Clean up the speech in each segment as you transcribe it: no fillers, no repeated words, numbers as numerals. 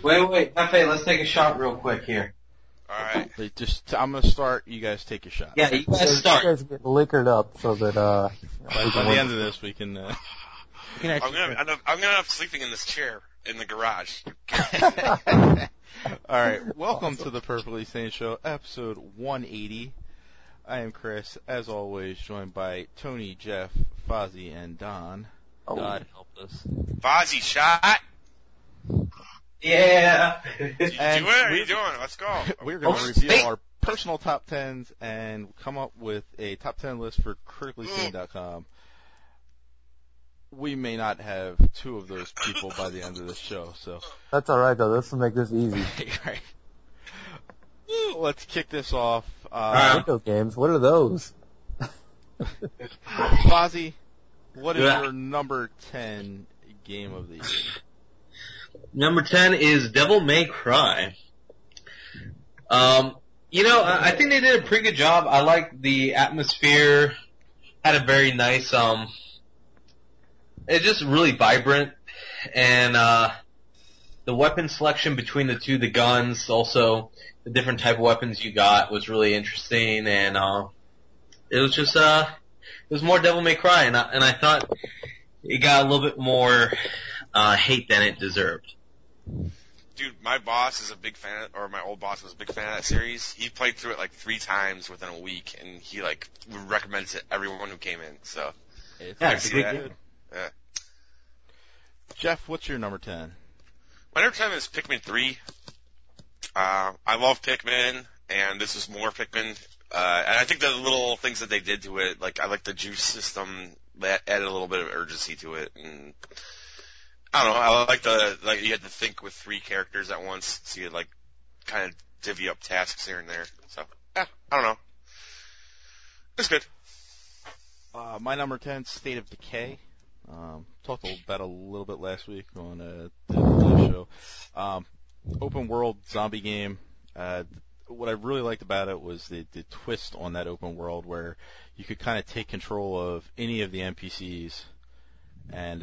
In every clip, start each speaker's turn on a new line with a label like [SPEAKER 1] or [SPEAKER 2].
[SPEAKER 1] Wait, Hefe, let's take a shot real quick here.
[SPEAKER 2] Alright.
[SPEAKER 3] I'm gonna start, you guys take a shot.
[SPEAKER 1] Yeah, you guys start.
[SPEAKER 4] You guys get liquored up so that,
[SPEAKER 3] By the end of this, we can,
[SPEAKER 2] I'm gonna end up sleeping in this chair in the garage.
[SPEAKER 3] Alright, welcome to the Perfectly Sane Show, episode 180. I am Chris, as always, joined by Tony, Jeff, Fozzie, and Don.
[SPEAKER 4] Oh.
[SPEAKER 3] God help us.
[SPEAKER 2] Fozzie shot.
[SPEAKER 1] Yeah.
[SPEAKER 2] Did you do it? How are you doing? Let's go.
[SPEAKER 3] We're going to reveal our personal top 10s and come up with a top 10 list for criticallysane.com. We may not have two of those people by the end of this show, so.
[SPEAKER 4] That's alright though, this will make this easy.
[SPEAKER 3] Right. Let's kick this off.
[SPEAKER 4] Video games, what are those?
[SPEAKER 3] Fozzie, what is your number 10 game of the year?
[SPEAKER 1] Number 10 is Devil May Cry. I think they did a pretty good job. I like the atmosphere. Had a very nice, it's just really vibrant. And, the weapon selection between the two, the guns, also the different type of weapons you got was really interesting. And, it was just, it was more Devil May Cry. And I thought it got a little bit more, hate than it deserved.
[SPEAKER 2] Dude, my boss is a big fan, or my old boss was a big fan of that series. He played through it like 3 times within a week, and he would recommend it to everyone who came in. So,
[SPEAKER 3] It's good.
[SPEAKER 2] Yeah.
[SPEAKER 3] Jeff, what's your number 10?
[SPEAKER 2] My number 10 is Pikmin 3. I love Pikmin, and this is more Pikmin. And I think the little things that they did to it, like I like the juice system that added a little bit of urgency to it, and I don't know. I like you had to think with 3 characters at once, so you kind of divvy up tasks here and there. So I don't know. It's good.
[SPEAKER 3] My number 10, State of Decay. Talked about a little bit last week on the show. Open world zombie game. What I really liked about it was the twist on that open world, where you could kind of take control of any of the NPCs, and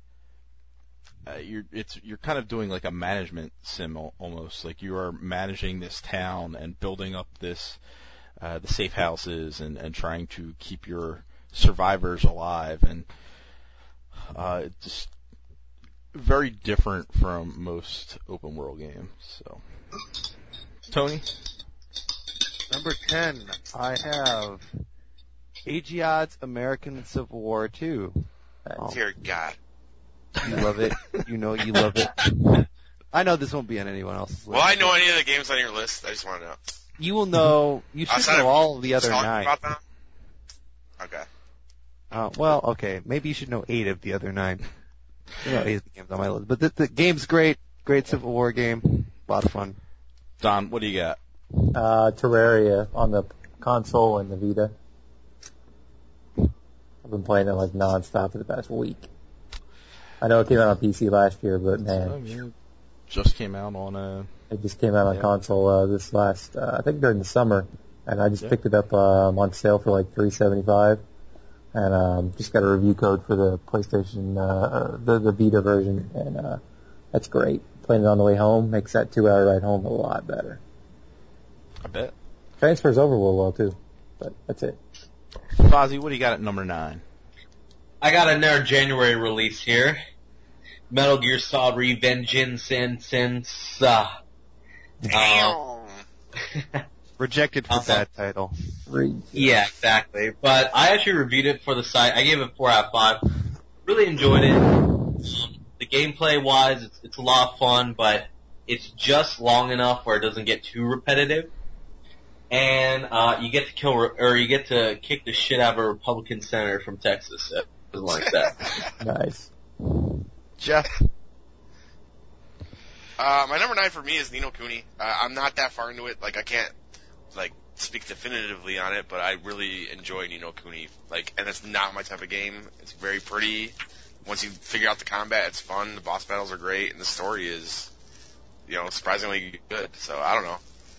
[SPEAKER 3] you're kind of doing like a management sim almost. Like you are managing this town and building up this the safe houses and trying to keep your survivors alive, and just very different from most open world games. So, Tony?
[SPEAKER 5] Number 10, I have AGOD's American Civil War 2.
[SPEAKER 2] Dear God.
[SPEAKER 5] You love it. You know you love it. I know this won't be on anyone else's list.
[SPEAKER 2] Will I know any of the games on your list? I just want to know.
[SPEAKER 5] You will know. You should know all of the other 9.
[SPEAKER 2] About them? Okay.
[SPEAKER 5] Okay. Maybe you should know 8 of the other 9. 8 of the games on my list. But the game's great. Great Civil War game. A lot of fun.
[SPEAKER 3] Don, what do you got?
[SPEAKER 4] Terraria on the console and the Vita. I've been playing it like non-stop for the past week. I know it came out on PC last year, but man.
[SPEAKER 3] It just came out on
[SPEAKER 4] It just came out on console this last, I think during the summer, and I just picked it up on sale for like $3.75, and just got a review code for the PlayStation, the Vita version, and that's great. Playing it on the way home makes that 2-hour ride home a lot better.
[SPEAKER 3] I bet.
[SPEAKER 4] Transfers over real well too, but that's it.
[SPEAKER 3] Fozzie, what do you got at number 9?
[SPEAKER 1] I got another January release here. Metal Gear Solid Revengeance.
[SPEAKER 5] Rejected for that title.
[SPEAKER 1] Yeah, exactly. But I actually reviewed it for the site. I gave it 4 out of 5. Really enjoyed it. The gameplay wise, it's a lot of fun, but it's just long enough where it doesn't get too repetitive. And you get to kick the shit out of a Republican senator from Texas. Something like that.
[SPEAKER 4] Nice.
[SPEAKER 3] Jeff?
[SPEAKER 2] My number 9 for me is Ni no Kuni. I'm not that far into it. I can't, speak definitively on it, but I really enjoy Ni no Kuni. And it's not my type of game. It's very pretty. Once you figure out the combat, it's fun. The boss battles are great, and the story is, surprisingly good. So, I don't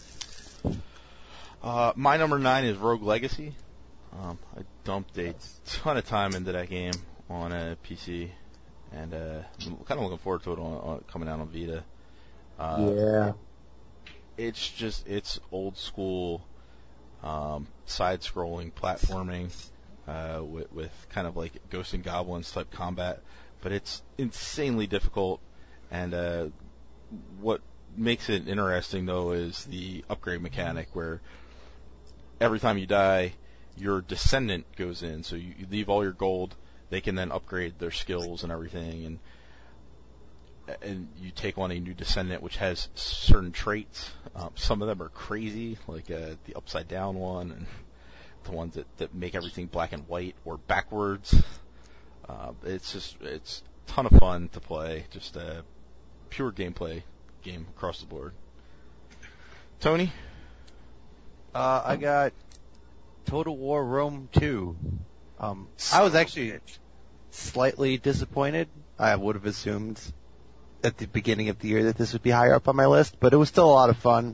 [SPEAKER 2] know.
[SPEAKER 3] My number 9 is Rogue Legacy. I dumped a ton of time into that game on a PC, and I'm kind of looking forward to it on coming out on Vita.
[SPEAKER 4] Yeah.
[SPEAKER 3] It's old school, side-scrolling platforming, with kind of like Ghosts and Goblins type combat, but it's insanely difficult. And what makes it interesting though is the upgrade mechanic, where every time you die, your descendant goes in. So you leave all your gold, they can then upgrade their skills and everything, and you take on a new descendant which has certain traits. Some of them are crazy, like the upside down one, and the ones that make everything black and white or backwards. It's a ton of fun to play, just a pure gameplay game across the board. Tony?
[SPEAKER 5] I got Total War Rome 2. I was actually slightly disappointed. I would have assumed at the beginning of the year that this would be higher up on my list, but it was still a lot of fun.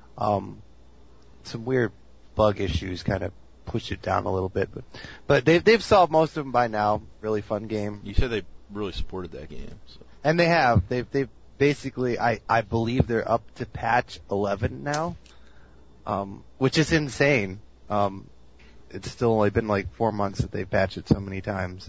[SPEAKER 5] Some weird bug issues kind of pushed it down a little bit, but they've solved most of them by now. Really fun game.
[SPEAKER 3] You said they really supported that game. So.
[SPEAKER 5] And they have. They've basically, I believe they're up to patch 11 now, which is insane. It's still only been like 4 months that they patched it so many times.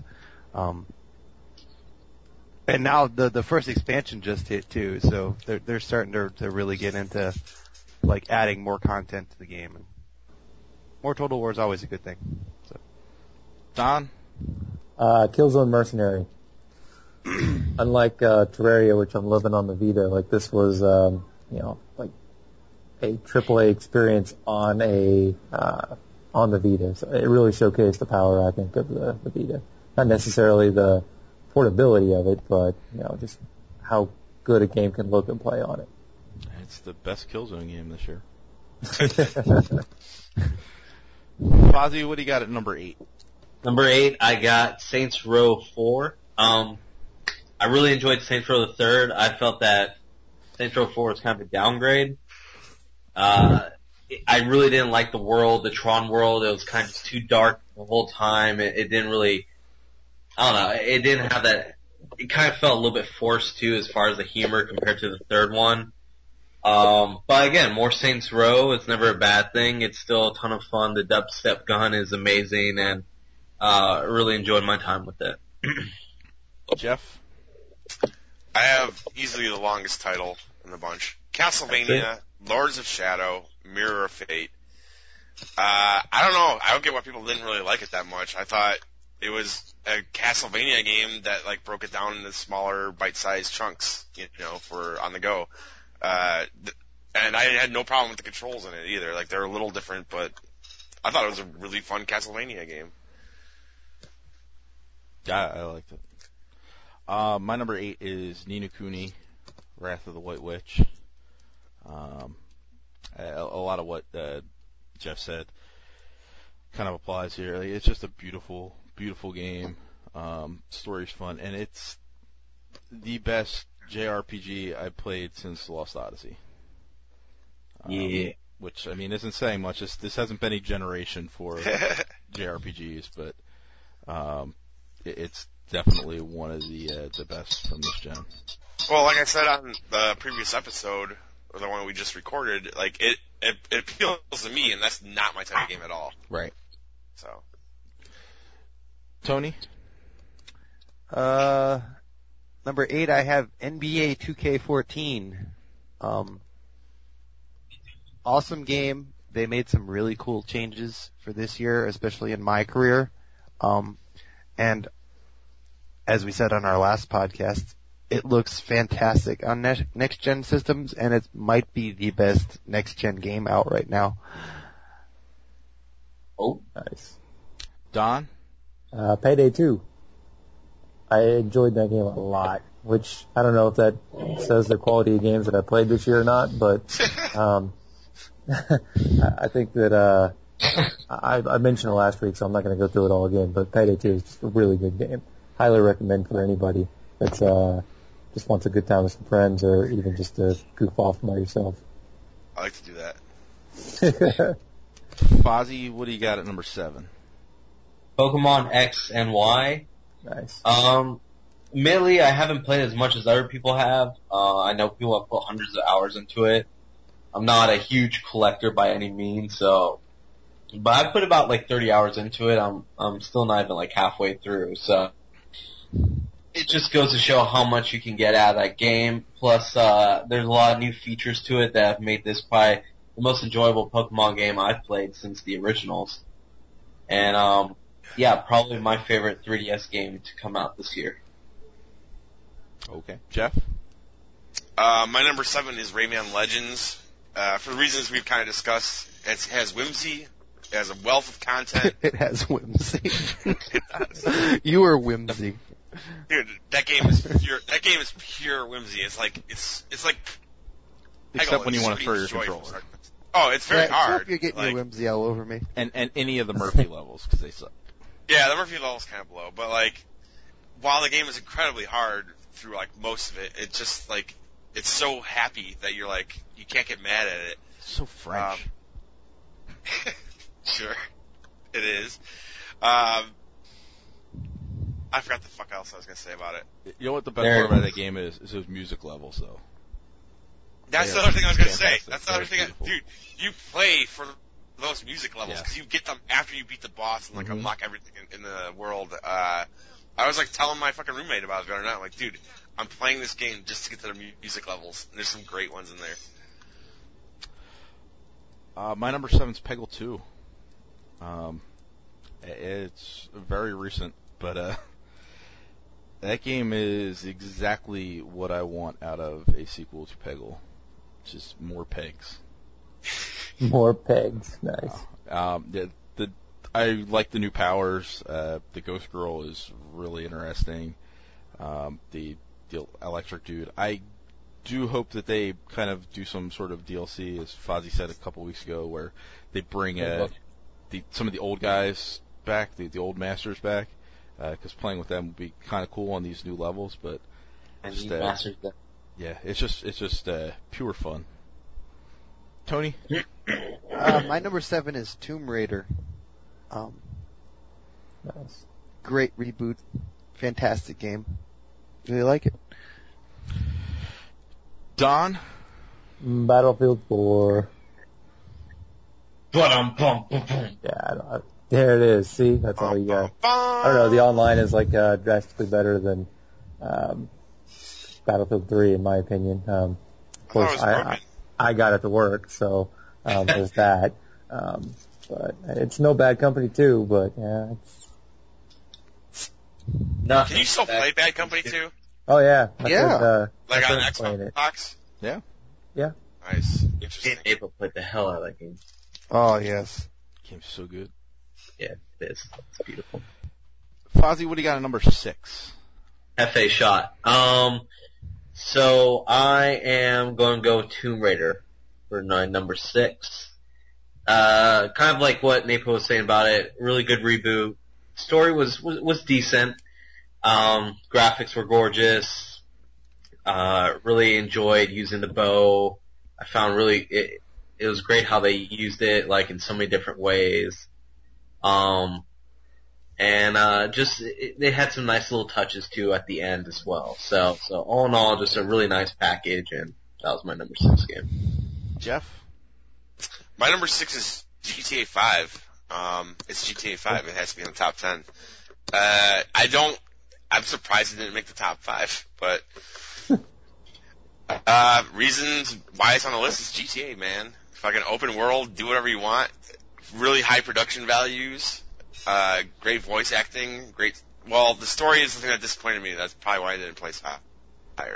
[SPEAKER 5] And now the first expansion just hit too, so they're starting to really get into like adding more content to the game. And more Total War is always a good thing. So.
[SPEAKER 3] Don?
[SPEAKER 4] Killzone Mercenary. Unlike Terraria, which I'm living on the Vita, like this was, like a AAA experience on the Vita. So it really showcased the power, I think, of the Vita. Not necessarily the portability of it, but just how good a game can look and play on it.
[SPEAKER 3] It's the best Killzone game this year. Fozzie, what do you got at number 8?
[SPEAKER 1] Number 8, I got Saints Row 4. I really enjoyed Saints Row the Third. I felt that Saints Row 4 was kind of a downgrade. I really didn't like the world, the Tron world. It was kind of too dark the whole time. It didn't really, I don't know, it didn't have that, it kind of felt a little bit forced too as far as the humor compared to the third one. But again, more Saints Row, it's never a bad thing. It's still a ton of fun. The dubstep gun is amazing, and really enjoyed my time with it.
[SPEAKER 3] Jeff?
[SPEAKER 2] I have easily the longest title in the bunch. Castlevania, Lords of Shadow, Mirror of Fate. I don't know. I don't get why people didn't really like it that much. I thought it was a Castlevania game that like broke it down into smaller bite-sized chunks, for on the go. And I had no problem with the controls in it either. Like they're a little different, but I thought it was a really fun Castlevania game.
[SPEAKER 3] Yeah, I liked it. My number 8 is Ni no Kuni, Wrath of the White Witch. A lot of what Jeff said kind of applies here. Like, it's just a beautiful, beautiful game. Story's fun, and it's the best JRPG I've played since Lost Odyssey.
[SPEAKER 1] Yeah.
[SPEAKER 3] Which, I mean, isn't saying much. This hasn't been a generation for JRPGs, but it's definitely one of the best from this gen.
[SPEAKER 2] Well, like I said on the previous episode, or the one we just recorded, like it appeals to me, and that's not my type of game at all.
[SPEAKER 3] Right.
[SPEAKER 2] So,
[SPEAKER 3] Tony?
[SPEAKER 5] Number 8, I have NBA 2K14. Awesome game. They made some really cool changes for this year, especially in my career. And as we said on our last podcast, it looks fantastic on next-gen systems, and it might be the best next-gen game out right now.
[SPEAKER 1] Oh,
[SPEAKER 4] Nice.
[SPEAKER 3] Don?
[SPEAKER 4] Payday 2. I enjoyed that game a lot, which I don't know if that says the quality of games that I played this year or not, but I think that I mentioned it last week, so I'm not going to go through it all again, but Payday 2 is just a really good game. Highly recommend for anybody that's just wants a good time with some friends, or even just to goof off by yourself.
[SPEAKER 2] I like to do that.
[SPEAKER 3] Fozzie, what do you got at number 7?
[SPEAKER 1] Pokemon X and Y.
[SPEAKER 4] Nice.
[SPEAKER 1] Admittedly, I haven't played as much as other people have. I know people have put hundreds of hours into it. I'm not a huge collector by any means, but I put about like 30 hours into it. I'm still not even like halfway through, so it just goes to show how much you can get out of that game. Plus, there's a lot of new features to it that have made this probably the most enjoyable Pokemon game I've played since the originals. And, yeah, probably my favorite 3DS game to come out this year.
[SPEAKER 3] Okay. Jeff?
[SPEAKER 2] My number 7 is Rayman Legends. For the reasons we've kind of discussed, it has whimsy, it has a wealth of content.
[SPEAKER 5] It has whimsy.
[SPEAKER 2] It does.
[SPEAKER 5] You are whimsy.
[SPEAKER 2] Dude, that game is pure whimsy. It's like
[SPEAKER 3] Except when you want to throw your
[SPEAKER 2] joy
[SPEAKER 3] controller.
[SPEAKER 2] from- Oh, it's very hard.
[SPEAKER 5] Stop, you're getting
[SPEAKER 2] Like,
[SPEAKER 5] your whimsy all over me.
[SPEAKER 3] And any of the Murphy levels, because they suck.
[SPEAKER 2] yeah, the Murphy level's kind of below, but like, while the game is incredibly hard through like most of it, it's just like, it's so happy that you're like, you can't get mad at it.
[SPEAKER 3] So French.
[SPEAKER 2] Sure, it is. I forgot the fuck else I was gonna say about it.
[SPEAKER 3] You know what the best part about that game is those music levels, though.
[SPEAKER 2] That's
[SPEAKER 3] They
[SPEAKER 2] the
[SPEAKER 3] are
[SPEAKER 2] other thing I was gonna say.
[SPEAKER 3] fantastic.
[SPEAKER 2] That's the other
[SPEAKER 3] They're
[SPEAKER 2] thing,
[SPEAKER 3] beautiful.
[SPEAKER 2] dude. You play for those music levels
[SPEAKER 3] Yeah.
[SPEAKER 2] because you get them after you beat the boss and like
[SPEAKER 3] Mhm.
[SPEAKER 2] unlock everything in the world. I was like telling my fucking roommate about it the other night. I'm like, dude, I'm playing this game just to get to the music levels. And there's some great ones in there.
[SPEAKER 3] My number 7's Peggle 2. It's very recent, but that game is exactly what I want out of a sequel to Peggle. Just more pegs.
[SPEAKER 4] More pegs. Nice.
[SPEAKER 3] I like the new powers. The Ghost Girl is really interesting. The electric dude. I do hope that they kind of do some sort of DLC, as Fozzie said a couple weeks ago, where they bring some of the old guys back, the old masters back, because playing with them would be kind of cool on these new levels. But
[SPEAKER 1] And
[SPEAKER 3] just,
[SPEAKER 1] you masters them.
[SPEAKER 3] yeah, it's just pure fun. Tony?
[SPEAKER 5] My number 7 is Tomb Raider.
[SPEAKER 4] Nice.
[SPEAKER 5] Great reboot. Fantastic game. Really like it.
[SPEAKER 3] Don?
[SPEAKER 4] Battlefield 4.
[SPEAKER 1] Ba-dum-bum-bum-bum.
[SPEAKER 4] Yeah, there it is. See, that's all you got. I don't know. The online is like drastically better than Battlefield 3, in my opinion. Of course, I got it to work, so there's that. But it's no bad company too. But yeah,
[SPEAKER 2] Can you still play Bad Company 2?
[SPEAKER 4] oh yeah,
[SPEAKER 5] Yeah.
[SPEAKER 2] Like on
[SPEAKER 4] friend's playing it.
[SPEAKER 2] Xbox?
[SPEAKER 3] Yeah.
[SPEAKER 4] Yeah.
[SPEAKER 2] Nice. Interesting.
[SPEAKER 1] April played the hell out of that game.
[SPEAKER 5] Oh, yes.
[SPEAKER 3] Game's so good.
[SPEAKER 1] Yeah, it is. It's beautiful.
[SPEAKER 3] Fozzie, what do you got at number 6?
[SPEAKER 1] FA shot. So I am going to go Tomb Raider for number 6. Kind of like what Napo was saying about it. Really good reboot. Story was decent. Graphics were gorgeous. Really enjoyed using the bow. I found it was great how they used it, like, in so many different ways. They had some nice little touches too at the end as well. So all in all, just a really nice package, and that was my number 6 game.
[SPEAKER 3] Jeff?
[SPEAKER 2] My number 6 is GTA 5. It's GTA 5. It has to be in the top 10. I'm surprised it didn't make the top 5, but reasons why it's on the list is GTA, man. Fucking open world, do whatever you want. Really high production values. Great voice acting. Well, the story is the thing that disappointed me. That's probably why I didn't place higher.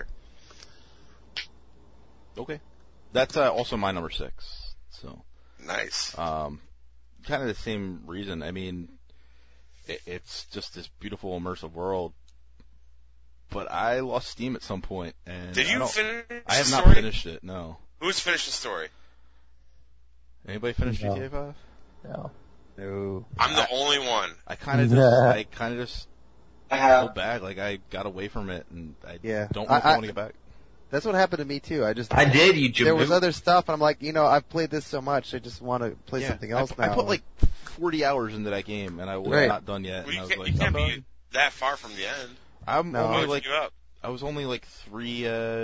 [SPEAKER 3] Okay. That's also my number 6. So,
[SPEAKER 2] Nice.
[SPEAKER 3] kind of the same reason. I mean, it's just this beautiful immersive world. But I lost steam at some point, and
[SPEAKER 2] Did you finish
[SPEAKER 3] I have
[SPEAKER 2] the
[SPEAKER 3] not
[SPEAKER 2] story?
[SPEAKER 3] finished it. No.
[SPEAKER 2] Who's finished the story?
[SPEAKER 3] Anybody finish
[SPEAKER 4] No.
[SPEAKER 3] GTA 5?
[SPEAKER 4] No.
[SPEAKER 5] No.
[SPEAKER 2] I'm the only one.
[SPEAKER 3] I kind of just
[SPEAKER 1] I have.
[SPEAKER 3] pulled back. Like, I got away from it, and I
[SPEAKER 5] Yeah.
[SPEAKER 3] don't want to get back.
[SPEAKER 5] That's what happened to me too.
[SPEAKER 1] I did, you
[SPEAKER 5] There was
[SPEAKER 1] jamook.
[SPEAKER 5] other stuff, and I'm like, I've played this so much, I just want to play something else
[SPEAKER 3] I
[SPEAKER 5] now.
[SPEAKER 3] put like 40 hours into that game, and I was
[SPEAKER 5] Right.
[SPEAKER 3] not done yet.
[SPEAKER 2] Well,
[SPEAKER 3] and I
[SPEAKER 2] you
[SPEAKER 3] was
[SPEAKER 2] can't,
[SPEAKER 3] like,
[SPEAKER 2] you can't
[SPEAKER 3] I'm
[SPEAKER 2] be
[SPEAKER 3] done.
[SPEAKER 2] that far from the end.
[SPEAKER 3] I'm
[SPEAKER 5] No.
[SPEAKER 3] only
[SPEAKER 2] Why would
[SPEAKER 3] like
[SPEAKER 2] you give up?
[SPEAKER 3] I was only like three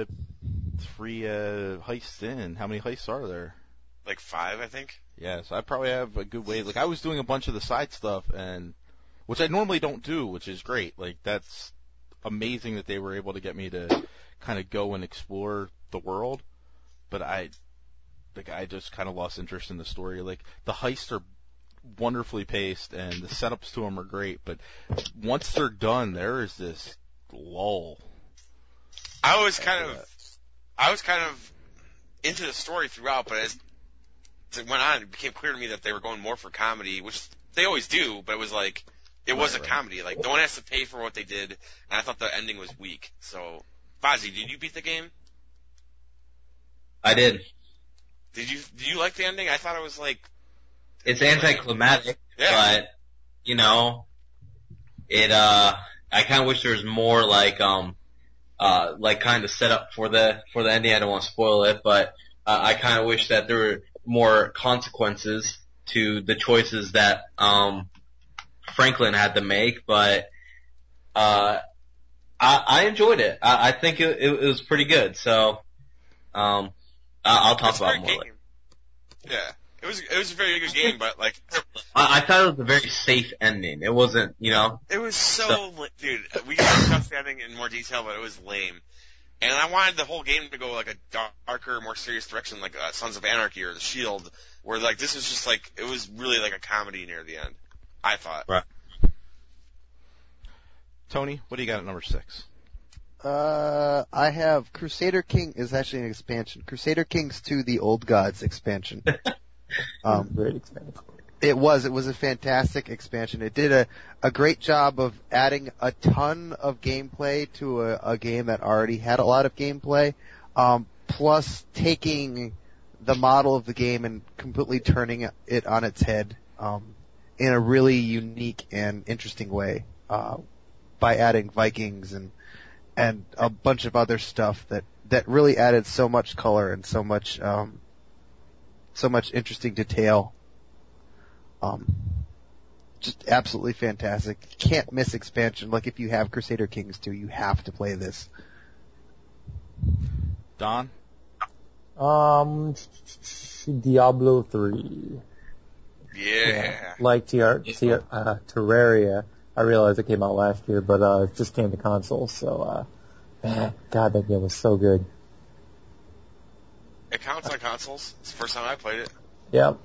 [SPEAKER 3] heists in. How many heists are there?
[SPEAKER 2] Like 5, I think.
[SPEAKER 3] Yeah, so I probably have a good way. Like I was doing a bunch of the side stuff, and which I normally don't do, which is great. Like that's amazing that they were able to get me to kind of go and explore the world. But I just kind of lost interest in the story. Like the heists are wonderfully paced, and the setups to them are great. But once they're done, there is this lull.
[SPEAKER 2] I was kind of into the story throughout, but as it went on, it became clear to me that they were going more for comedy, which they always do, but it was like, it was a comedy. Like, no one has to pay for what they did, and I thought the ending was weak. So, Fozzie, did you beat the game?
[SPEAKER 1] I did.
[SPEAKER 2] Did you like the ending? I thought it was like...
[SPEAKER 1] It's anticlimactic,
[SPEAKER 2] Yeah.
[SPEAKER 1] but, you know, I kind of wish there was more like kind of set up for the ending. I don't want to spoil it, but, I kind of wish that there were more consequences to the choices that, Franklin had to make, but, I enjoyed it. I think it was pretty good, so, I'll talk
[SPEAKER 2] It's a
[SPEAKER 1] about
[SPEAKER 2] great
[SPEAKER 1] more later.
[SPEAKER 2] game. Yeah. It was a very good game, but like...
[SPEAKER 1] I thought it was a very safe ending. It wasn't, you know.
[SPEAKER 2] It was dude, we can discuss the ending in more detail, but it was lame. And I wanted the whole game to go like a darker, more serious direction, like Sons of Anarchy or The Shield, where like this was just like, it was really like a comedy near the end, I thought.
[SPEAKER 1] Right.
[SPEAKER 3] Tony, what do you got at number 6?
[SPEAKER 5] I have Crusader King is actually an expansion. Crusader Kings 2: The Old Gods expansion.
[SPEAKER 4] Great expansion.
[SPEAKER 5] It was a fantastic expansion. It did a great job of adding a ton of gameplay to a game that already had a lot of gameplay, plus taking the model of the game and completely turning it on its head, in a really unique and interesting way, by adding Vikings and a bunch of other stuff that really added so much color and so much interesting detail. Just absolutely fantastic. Can't miss expansion. Like if you have Crusader Kings 2, you have to play this.
[SPEAKER 3] Don?
[SPEAKER 4] Diablo 3.
[SPEAKER 2] Yeah.
[SPEAKER 4] Like Terraria. I realize it came out last year, but it just came to consoles, so man, God, that game was so good.
[SPEAKER 2] It counts on consoles. It's the first time I played it.
[SPEAKER 4] Yep.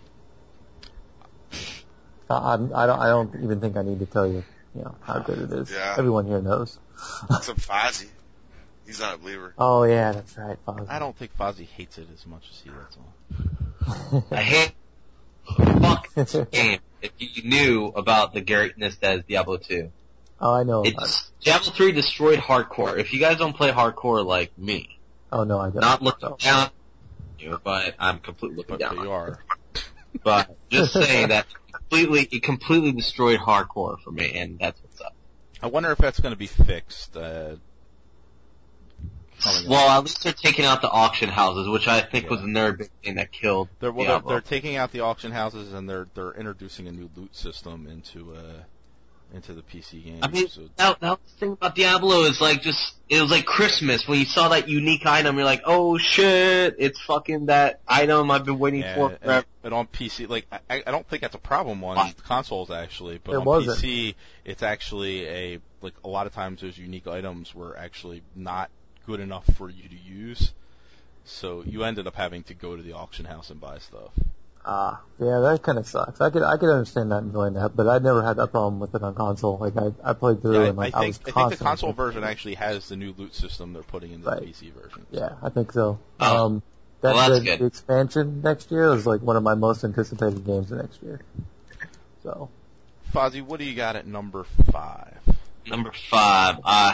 [SPEAKER 4] I don't even think I need to tell you, how good it is.
[SPEAKER 2] Yeah.
[SPEAKER 4] Everyone here knows.
[SPEAKER 2] Except Fozzie. He's not a believer.
[SPEAKER 4] Oh yeah, that's right. Fozzie.
[SPEAKER 3] I don't think Fozzie hates it as much as he does.
[SPEAKER 1] I hate fuck this game. If you knew about the greatness that is Diablo 2.
[SPEAKER 4] Oh, I know.
[SPEAKER 1] Diablo 3 destroyed hardcore. If you guys don't play hardcore like me,
[SPEAKER 4] Oh no, I don't.
[SPEAKER 1] not looking down on you, but I'm completely looking
[SPEAKER 3] But
[SPEAKER 1] down on
[SPEAKER 3] you
[SPEAKER 1] you.
[SPEAKER 3] are.
[SPEAKER 1] But just saying that it completely destroyed hardcore for me, and that's what's up.
[SPEAKER 3] I wonder if that's going to be fixed. Coming up.
[SPEAKER 1] Well, at least they're taking out the auction houses, which I think was another big thing that killed Diablo.
[SPEAKER 3] They're taking out the auction houses and they're introducing a new loot system into the PC game.
[SPEAKER 1] I mean,
[SPEAKER 3] so,
[SPEAKER 1] that was the thing about Diablo is like it was like Christmas when you saw that unique item. You're like, oh shit, it's fucking that item I've been waiting for forever.
[SPEAKER 3] And on PC, like I don't think that's a problem on consoles actually, but
[SPEAKER 4] It
[SPEAKER 3] on
[SPEAKER 4] wasn't.
[SPEAKER 3] PC, it's actually a lot of times those unique items were actually not good enough for you to use, so you ended up having to go to the auction house and buy stuff.
[SPEAKER 4] Yeah, that kind of sucks. I could understand that and doing that, but I never had that problem with it on console. Like I played through and
[SPEAKER 3] I
[SPEAKER 4] was
[SPEAKER 3] think the
[SPEAKER 4] constantly
[SPEAKER 3] console version actually has the new loot system they're putting into
[SPEAKER 4] Right.
[SPEAKER 3] the PC version.
[SPEAKER 4] Yeah, I think so.
[SPEAKER 1] Oh. Well, that's good.
[SPEAKER 4] The expansion next year is like one of my most anticipated games next year. So,
[SPEAKER 3] Fozzie, what do you got at number 5?
[SPEAKER 1] Number 5, I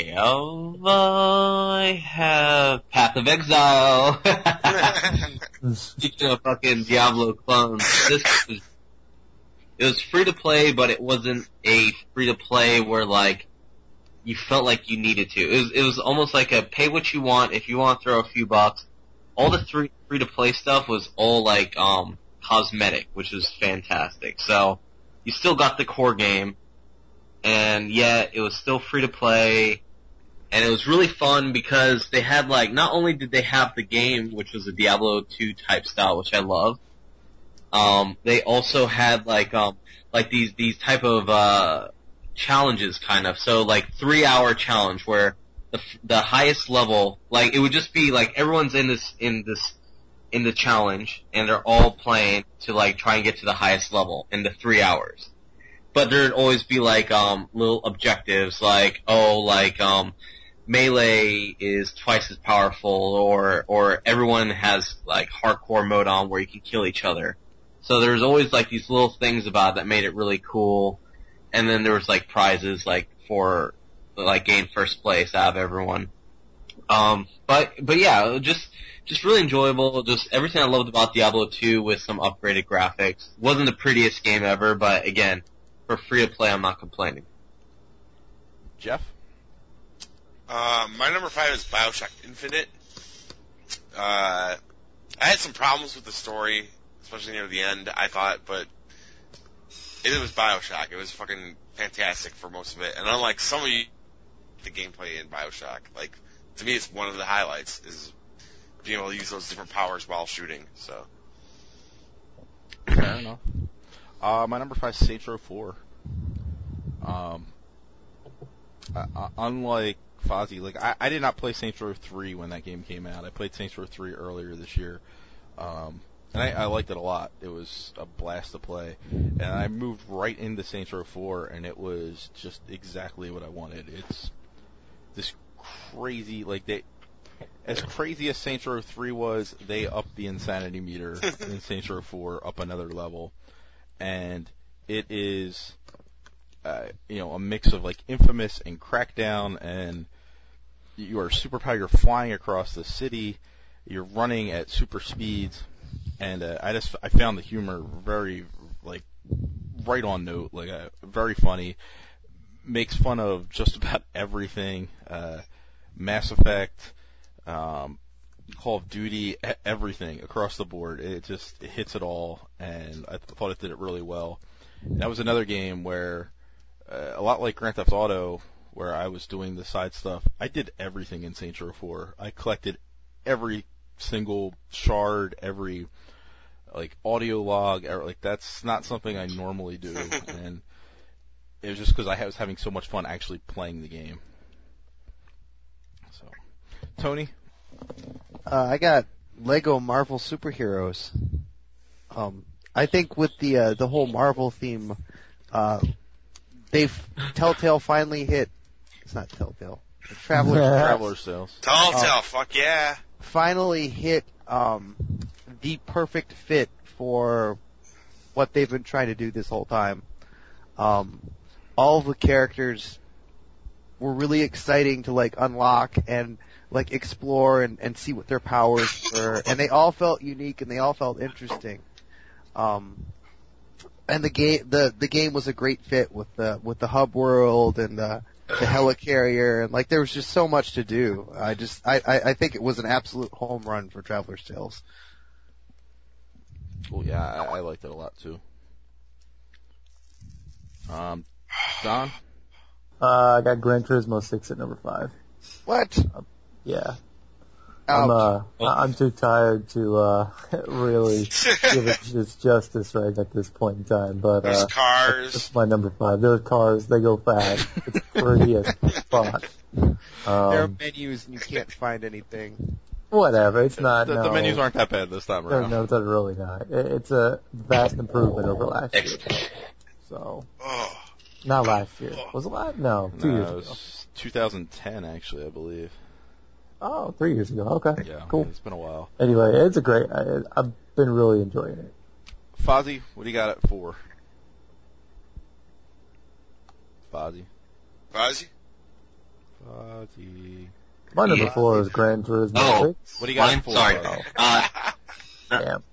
[SPEAKER 1] have Path of Exile. Speaking of fucking Diablo clones, it was free to play, but it wasn't a free to play where like you felt like you needed to. It was almost like a pay what you want. If you want to throw a few bucks, all the free to play stuff was all like cosmetic, which was fantastic. So you still got the core game. and yet it was still free to play, and it was really fun because they had not only did they have the game, which was a Diablo 2 type style, which I love, they also had these type of challenges kind of. So 3-hour challenge where the highest level, it would just be everyone's in the challenge and they're all playing to try and get to the highest level in the 3 hours. But there'd always be little objectives melee is twice as powerful, or everyone has hardcore mode on where you can kill each other. So there's always these little things about it that made it really cool. And then there was prizes for gain first place out of everyone. But yeah, just really enjoyable. Just everything I loved about Diablo 2 with some upgraded graphics. Wasn't the prettiest game ever, but again, for free to play, I'm not complaining.
[SPEAKER 3] Jeff?
[SPEAKER 2] My number 5 is BioShock Infinite. I had some problems with the story, especially near the end, I thought, but it was BioShock. It was fucking fantastic for most of it. And unlike some of you, the gameplay in BioShock, to me, it's one of the highlights, is being able to use those different powers while shooting, so.
[SPEAKER 3] Fair enough. My number 5 is Saints Row 4. Unlike Fozzie, I did not play Saints Row 3 when that game came out. I played Saints Row 3 earlier this year. And I liked it a lot. It was a blast to play. And I moved right into Saints Row 4, and it was just exactly what I wanted. It's this crazy, as crazy as Saints Row 3 was, they upped the insanity meter in Saints Row 4 up another level. And it is, a mix of Infamous and Crackdown, and you are superpowered. You're flying across the city. You're running at super speeds, and I found the humor very right on note, very funny. Makes fun of just about everything. Mass Effect, Call of Duty, everything across the board. It hits it all, and I thought it did it really well. And that was another game where, a lot like Grand Theft Auto, where I was doing the side stuff, I did everything in Saints Row 4. I collected every single shard, every audio log, that's not something I normally do, and it was just because I was having so much fun actually playing the game. So, Tony?
[SPEAKER 5] I got Lego Marvel Superheroes. I think with the whole Marvel theme, Telltale finally hit. It's not Telltale.
[SPEAKER 3] Traveler's Tales.
[SPEAKER 2] Telltale, fuck yeah.
[SPEAKER 5] Finally hit the perfect fit for what they've been trying to do this whole time. All of the characters were really exciting to unlock and explore and see what their powers were, and they all felt unique and they all felt interesting. And the game was a great fit with the hub world and the helicarrier, and there was just so much to do. I think it was an absolute home run for Traveler's Tales.
[SPEAKER 3] Well, yeah, I liked it a lot too. Don?
[SPEAKER 4] I got Gran Turismo 6 at number 5.
[SPEAKER 5] What?
[SPEAKER 4] Yeah.
[SPEAKER 5] Ouch.
[SPEAKER 4] I'm too tired to really give it its justice right at this point in time. But
[SPEAKER 2] there's cars.
[SPEAKER 4] That's my number 5. There's cars. They go fast. It's pretty as spot.
[SPEAKER 5] There are menus and you can't find anything.
[SPEAKER 4] Whatever. It's not.
[SPEAKER 3] The menus aren't that bad this time around.
[SPEAKER 4] No, they're really not. It's a vast improvement over last year. So. Not last year. Was it last? No, 2 years ago.
[SPEAKER 3] It was 2010, actually, I believe.
[SPEAKER 4] Oh, 3 years ago. Okay.
[SPEAKER 3] Yeah,
[SPEAKER 4] cool.
[SPEAKER 3] It's been a while.
[SPEAKER 4] Anyway, it's a great. I've been really enjoying it.
[SPEAKER 3] Fozzie, what do you got at 4? Fozzie.
[SPEAKER 4] My number 4 is Gran Turismo 6.
[SPEAKER 3] What do you got at 4?
[SPEAKER 1] Sorry.
[SPEAKER 4] Damn.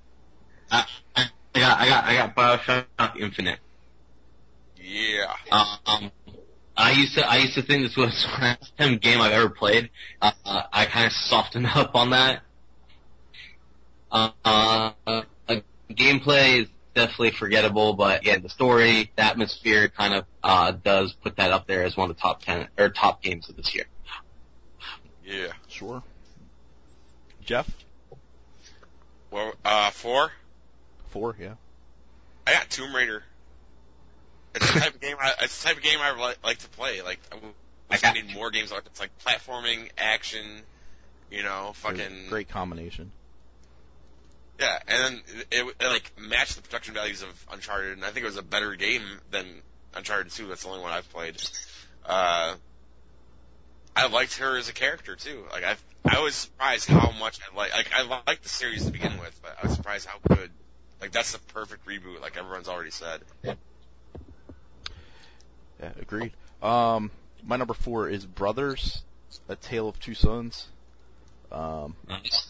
[SPEAKER 1] I got BioShock Infinite.
[SPEAKER 2] Yeah.
[SPEAKER 1] I used to think this was the last game I've ever played. I kind of softened up on that. Gameplay definitely forgettable, but again, the story, the atmosphere kind of does put that up there as one of the top 10 or top games of this year.
[SPEAKER 2] Yeah.
[SPEAKER 3] Sure. Jeff?
[SPEAKER 2] Well, 4?
[SPEAKER 3] 4, yeah.
[SPEAKER 2] I got Tomb Raider. It's the type of game I like to play. Like, I need more games like it's like platforming, action, fucking
[SPEAKER 3] Great combination.
[SPEAKER 2] Yeah, and then it like matched the production values of Uncharted, and I think it was a better game than Uncharted 2. That's the only one I've played. I liked her as a character too. Like I was surprised how much I liked the series to begin with, but I was surprised how good. Like that's the perfect reboot, like everyone's already said.
[SPEAKER 3] Yeah, agreed. My number 4 is Brothers: A Tale of Two Sons.
[SPEAKER 1] Nice.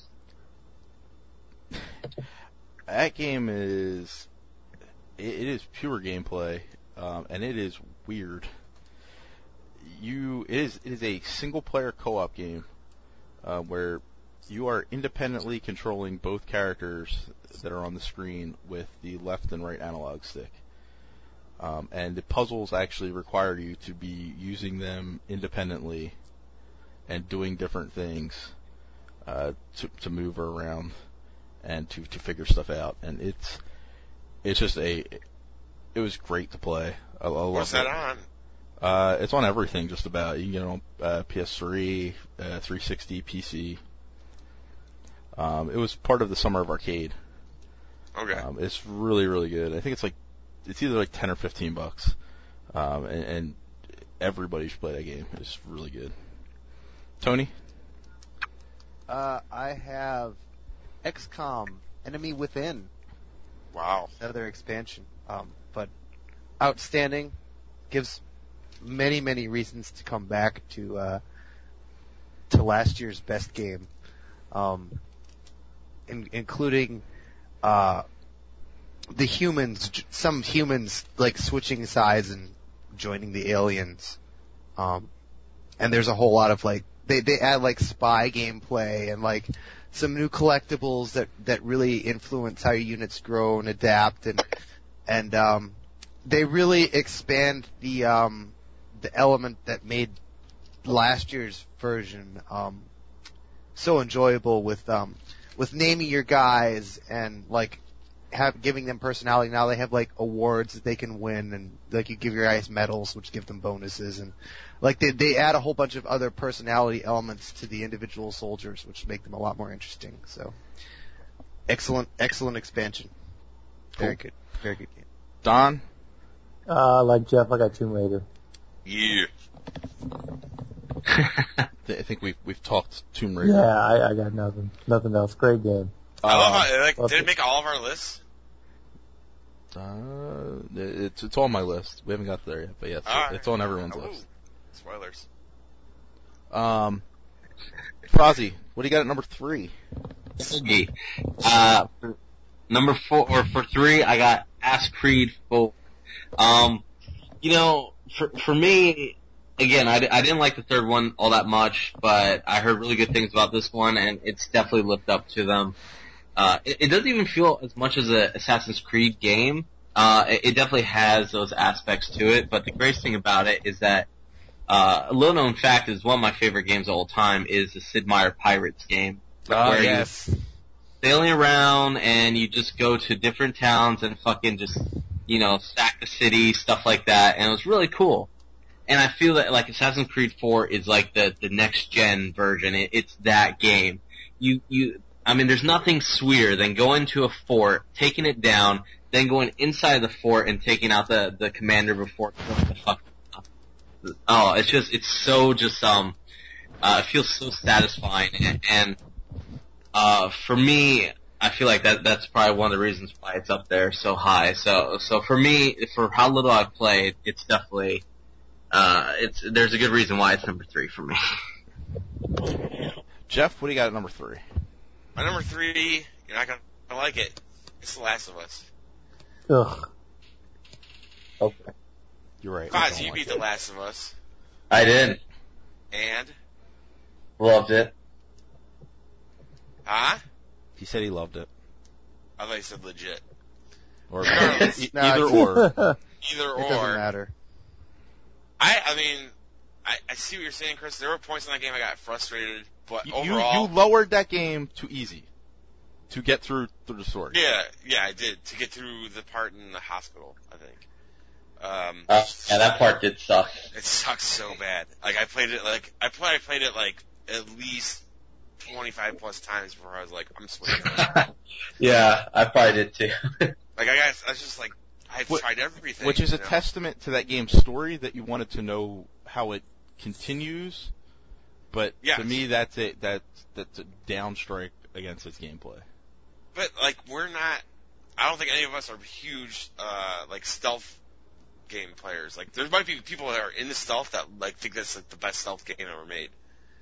[SPEAKER 3] That game is it is pure gameplay, and it is weird. It is a single player co-op game where you are independently controlling both characters that are on the screen with the left and right analog stick. And the puzzles actually require you to be using them independently and doing different things to move around and to figure stuff out. And it's just it was great to play. I love
[SPEAKER 2] What's that on?
[SPEAKER 3] It's on everything, just about. You can get it on PS3, 360, PC. It was part of the Summer of Arcade.
[SPEAKER 2] Okay.
[SPEAKER 3] It's really, really good. I think it's either like $10 or $15, and everybody should play that game. It's really good. Tony?
[SPEAKER 5] I have XCOM: Enemy Within.
[SPEAKER 2] Wow.
[SPEAKER 5] Another expansion, but outstanding. Gives many, many reasons to come back to last year's best game, including the humans, some humans like switching sides and joining the aliens, and there's a whole lot of like they add like spy gameplay and like some new collectibles that really influence how your units grow and adapt, and they really expand the element that made last year's version so enjoyable with naming your guys and like giving them personality. Now they have like awards that they can win, and like you give your guys medals which give them bonuses, and like they add a whole bunch of other personality elements to the individual soldiers which make them a lot more interesting. So excellent expansion. Very good game.
[SPEAKER 3] Don?
[SPEAKER 4] Like Jeff, I got Tomb Raider.
[SPEAKER 2] Yeah.
[SPEAKER 3] I think we've talked Tomb Raider.
[SPEAKER 4] Yeah, I got nothing else. Great game.
[SPEAKER 2] I love how, did it make all of our lists?
[SPEAKER 3] It's on my list. We haven't got there yet, but yeah, it's on everyone's list.
[SPEAKER 2] Spoilers.
[SPEAKER 3] Frozzy, what do you got at number 3?
[SPEAKER 1] For number 4 or for 3, I got Assassin's Creed 4. For me, again, I didn't like the third one all that much, but I heard really good things about this one, and it's definitely lived up to them. It doesn't even feel as much as an Assassin's Creed game. It definitely has those aspects to it, but the greatest thing about it is that a little known fact is one of my favorite games of all time is the Sid Meier Pirates game.
[SPEAKER 5] Oh, yes.
[SPEAKER 1] You're sailing around and you just go to different towns and fucking just, sack the city, stuff like that, and it was really cool. And I feel that like Assassin's Creed 4 is like the next gen version. It's that game. There's nothing sweeter than going to a fort, taking it down, then going inside the fort and taking out the commander before the fuck. Oh, it feels so satisfying, and for me, I feel like that's probably one of the reasons why it's up there so high. So for me, for how little I've played, it's definitely, there's a good reason why it's number 3 for me.
[SPEAKER 3] Jeff, what do you got at number 3?
[SPEAKER 2] My number 3, you're not gonna like it. It's The Last of Us.
[SPEAKER 4] Ugh. Okay.
[SPEAKER 3] You're right.
[SPEAKER 2] Foz, you beat The Last of Us.
[SPEAKER 1] I did.
[SPEAKER 2] And?
[SPEAKER 1] Loved it.
[SPEAKER 2] Huh?
[SPEAKER 3] He said he loved it.
[SPEAKER 2] I thought you said legit.
[SPEAKER 3] Or
[SPEAKER 2] Regardless.
[SPEAKER 3] either or.
[SPEAKER 2] Either
[SPEAKER 5] It
[SPEAKER 2] or.
[SPEAKER 5] doesn't matter.
[SPEAKER 2] I mean, I see what you're saying, Chris. There were points in that game I got frustrated, but
[SPEAKER 3] You
[SPEAKER 2] overall,
[SPEAKER 3] lowered that game to easy to get through the story.
[SPEAKER 2] yeah, I did to get through the part in the hospital. I think.
[SPEAKER 1] Yeah, that part did suck.
[SPEAKER 2] It sucks so bad. Like I played it like at least 25 plus times before I was like, I'm switching.
[SPEAKER 1] Yeah, I probably did too.
[SPEAKER 2] Like I was just like, I've tried everything.
[SPEAKER 3] Which is a testament to that game's story that you wanted to know how it continues. But to me, that's a downstrike against its gameplay.
[SPEAKER 2] But like I don't think any of us are huge like stealth game players. Like there might be people that are into stealth that like think that's like the best stealth game ever made.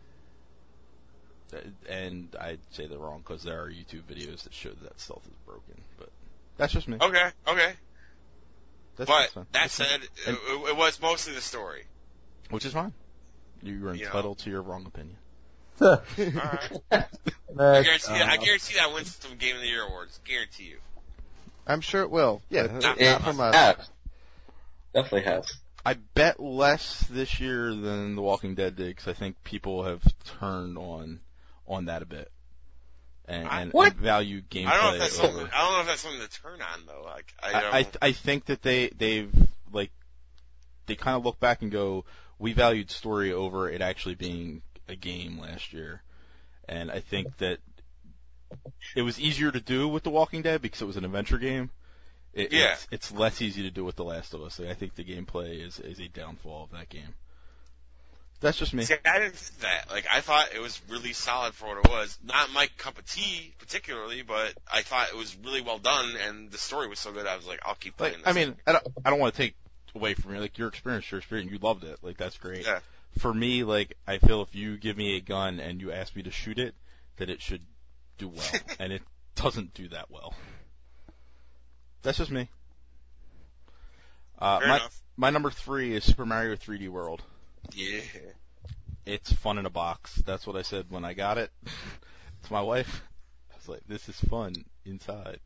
[SPEAKER 3] And I'd say they're wrong because there are YouTube videos that show that stealth is broken. But that's just me.
[SPEAKER 2] Okay.
[SPEAKER 3] That's fine.
[SPEAKER 2] That said, it was mostly the story.
[SPEAKER 3] Which is fine. You are entitled to your wrong opinion.
[SPEAKER 2] All right. I guarantee that wins some Game of the Year awards. Guarantee you.
[SPEAKER 5] I'm sure it will.
[SPEAKER 3] Yeah,
[SPEAKER 5] not from us.
[SPEAKER 1] Has. Definitely has.
[SPEAKER 3] I bet less this year than The Walking Dead did because I think people have turned on that a bit and value gameplay.
[SPEAKER 2] I don't know if that's something to turn on though. Like
[SPEAKER 3] I think that they've like they kind of look back and go, we valued story over it actually being a game last year, and I think that it was easier to do with The Walking Dead because it was an adventure game. It's less easy to do with The Last of Us. Like, I think the gameplay is a downfall of that game. That's just me.
[SPEAKER 2] See, I didn't think that. Like, I thought it was really solid for what it was. Not my cup of tea, particularly, but I thought it was really well done, and the story was so good, I was like, I'll keep playing this.
[SPEAKER 3] I mean, I don't want to take away from you. Like, your experience, you loved it. Like, that's great.
[SPEAKER 2] Yeah.
[SPEAKER 3] For me, like, I feel if you give me a gun and you ask me to shoot it, that it should do well. And it doesn't do that well. That's just me.
[SPEAKER 2] Fair enough.
[SPEAKER 3] My number 3 is Super Mario 3D World.
[SPEAKER 2] Yeah.
[SPEAKER 3] It's fun in a box. That's what I said when I got it to my wife. I was like, this is fun inside.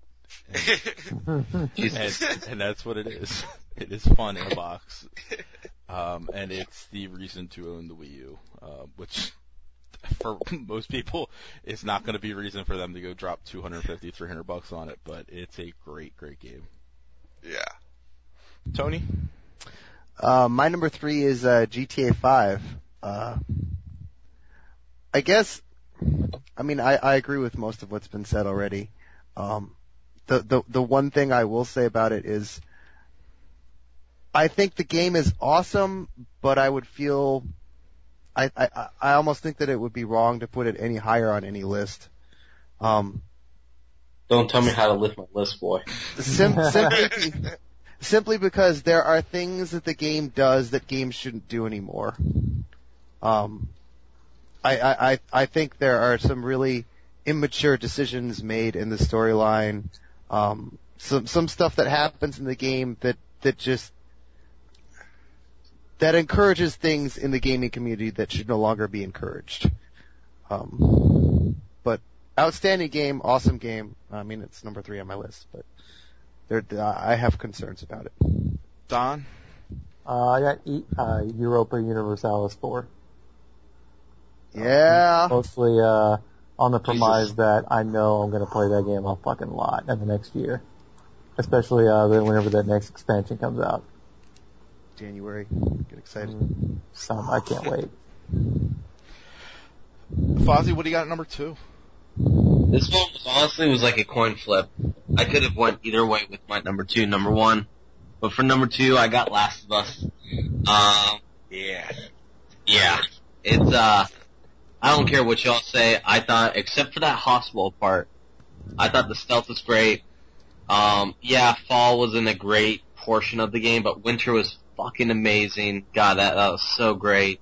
[SPEAKER 3] And that's what it is. It is fun in a box. And it's the reason to own the Wii U, which for most people is not going to be a reason for them to go drop $250, $300 on it, but it's a great, great game.
[SPEAKER 2] Yeah.
[SPEAKER 3] Tony?
[SPEAKER 5] My number 3 is GTA 5. I guess, I mean, I agree with most of what's been said already. The one thing I will say about it is I think the game is awesome, but I would feel I almost think that it would be wrong to put it any higher on any list.
[SPEAKER 1] Don't tell me how to lift my list, boy.
[SPEAKER 5] Simply because there are things that the game does that games shouldn't do anymore. I think there are some really immature decisions made in the storyline. Some stuff that happens in the game that encourages things in the gaming community that should no longer be encouraged. But outstanding game, awesome game. I mean, it's number 3 on my list, but I have concerns about it.
[SPEAKER 3] Don?
[SPEAKER 4] I got Europa Universalis 4.
[SPEAKER 5] Yeah.
[SPEAKER 4] Mostly on the premise that I know I'm going to play that game a fucking lot in the next year. Especially whenever that next expansion comes out.
[SPEAKER 5] January. Get excited.
[SPEAKER 4] I can't wait.
[SPEAKER 3] Fozzie, what do you got at number 2?
[SPEAKER 1] This one honestly was like a coin flip. I could have went either way with my number 2, number 1. But for number 2, I got Last of Us. Yeah. It's, I don't care what y'all say. I thought, except for that hospital part, I thought the stealth was great. Fall wasn't a great portion of the game, but winter was fucking amazing. God, that was so great.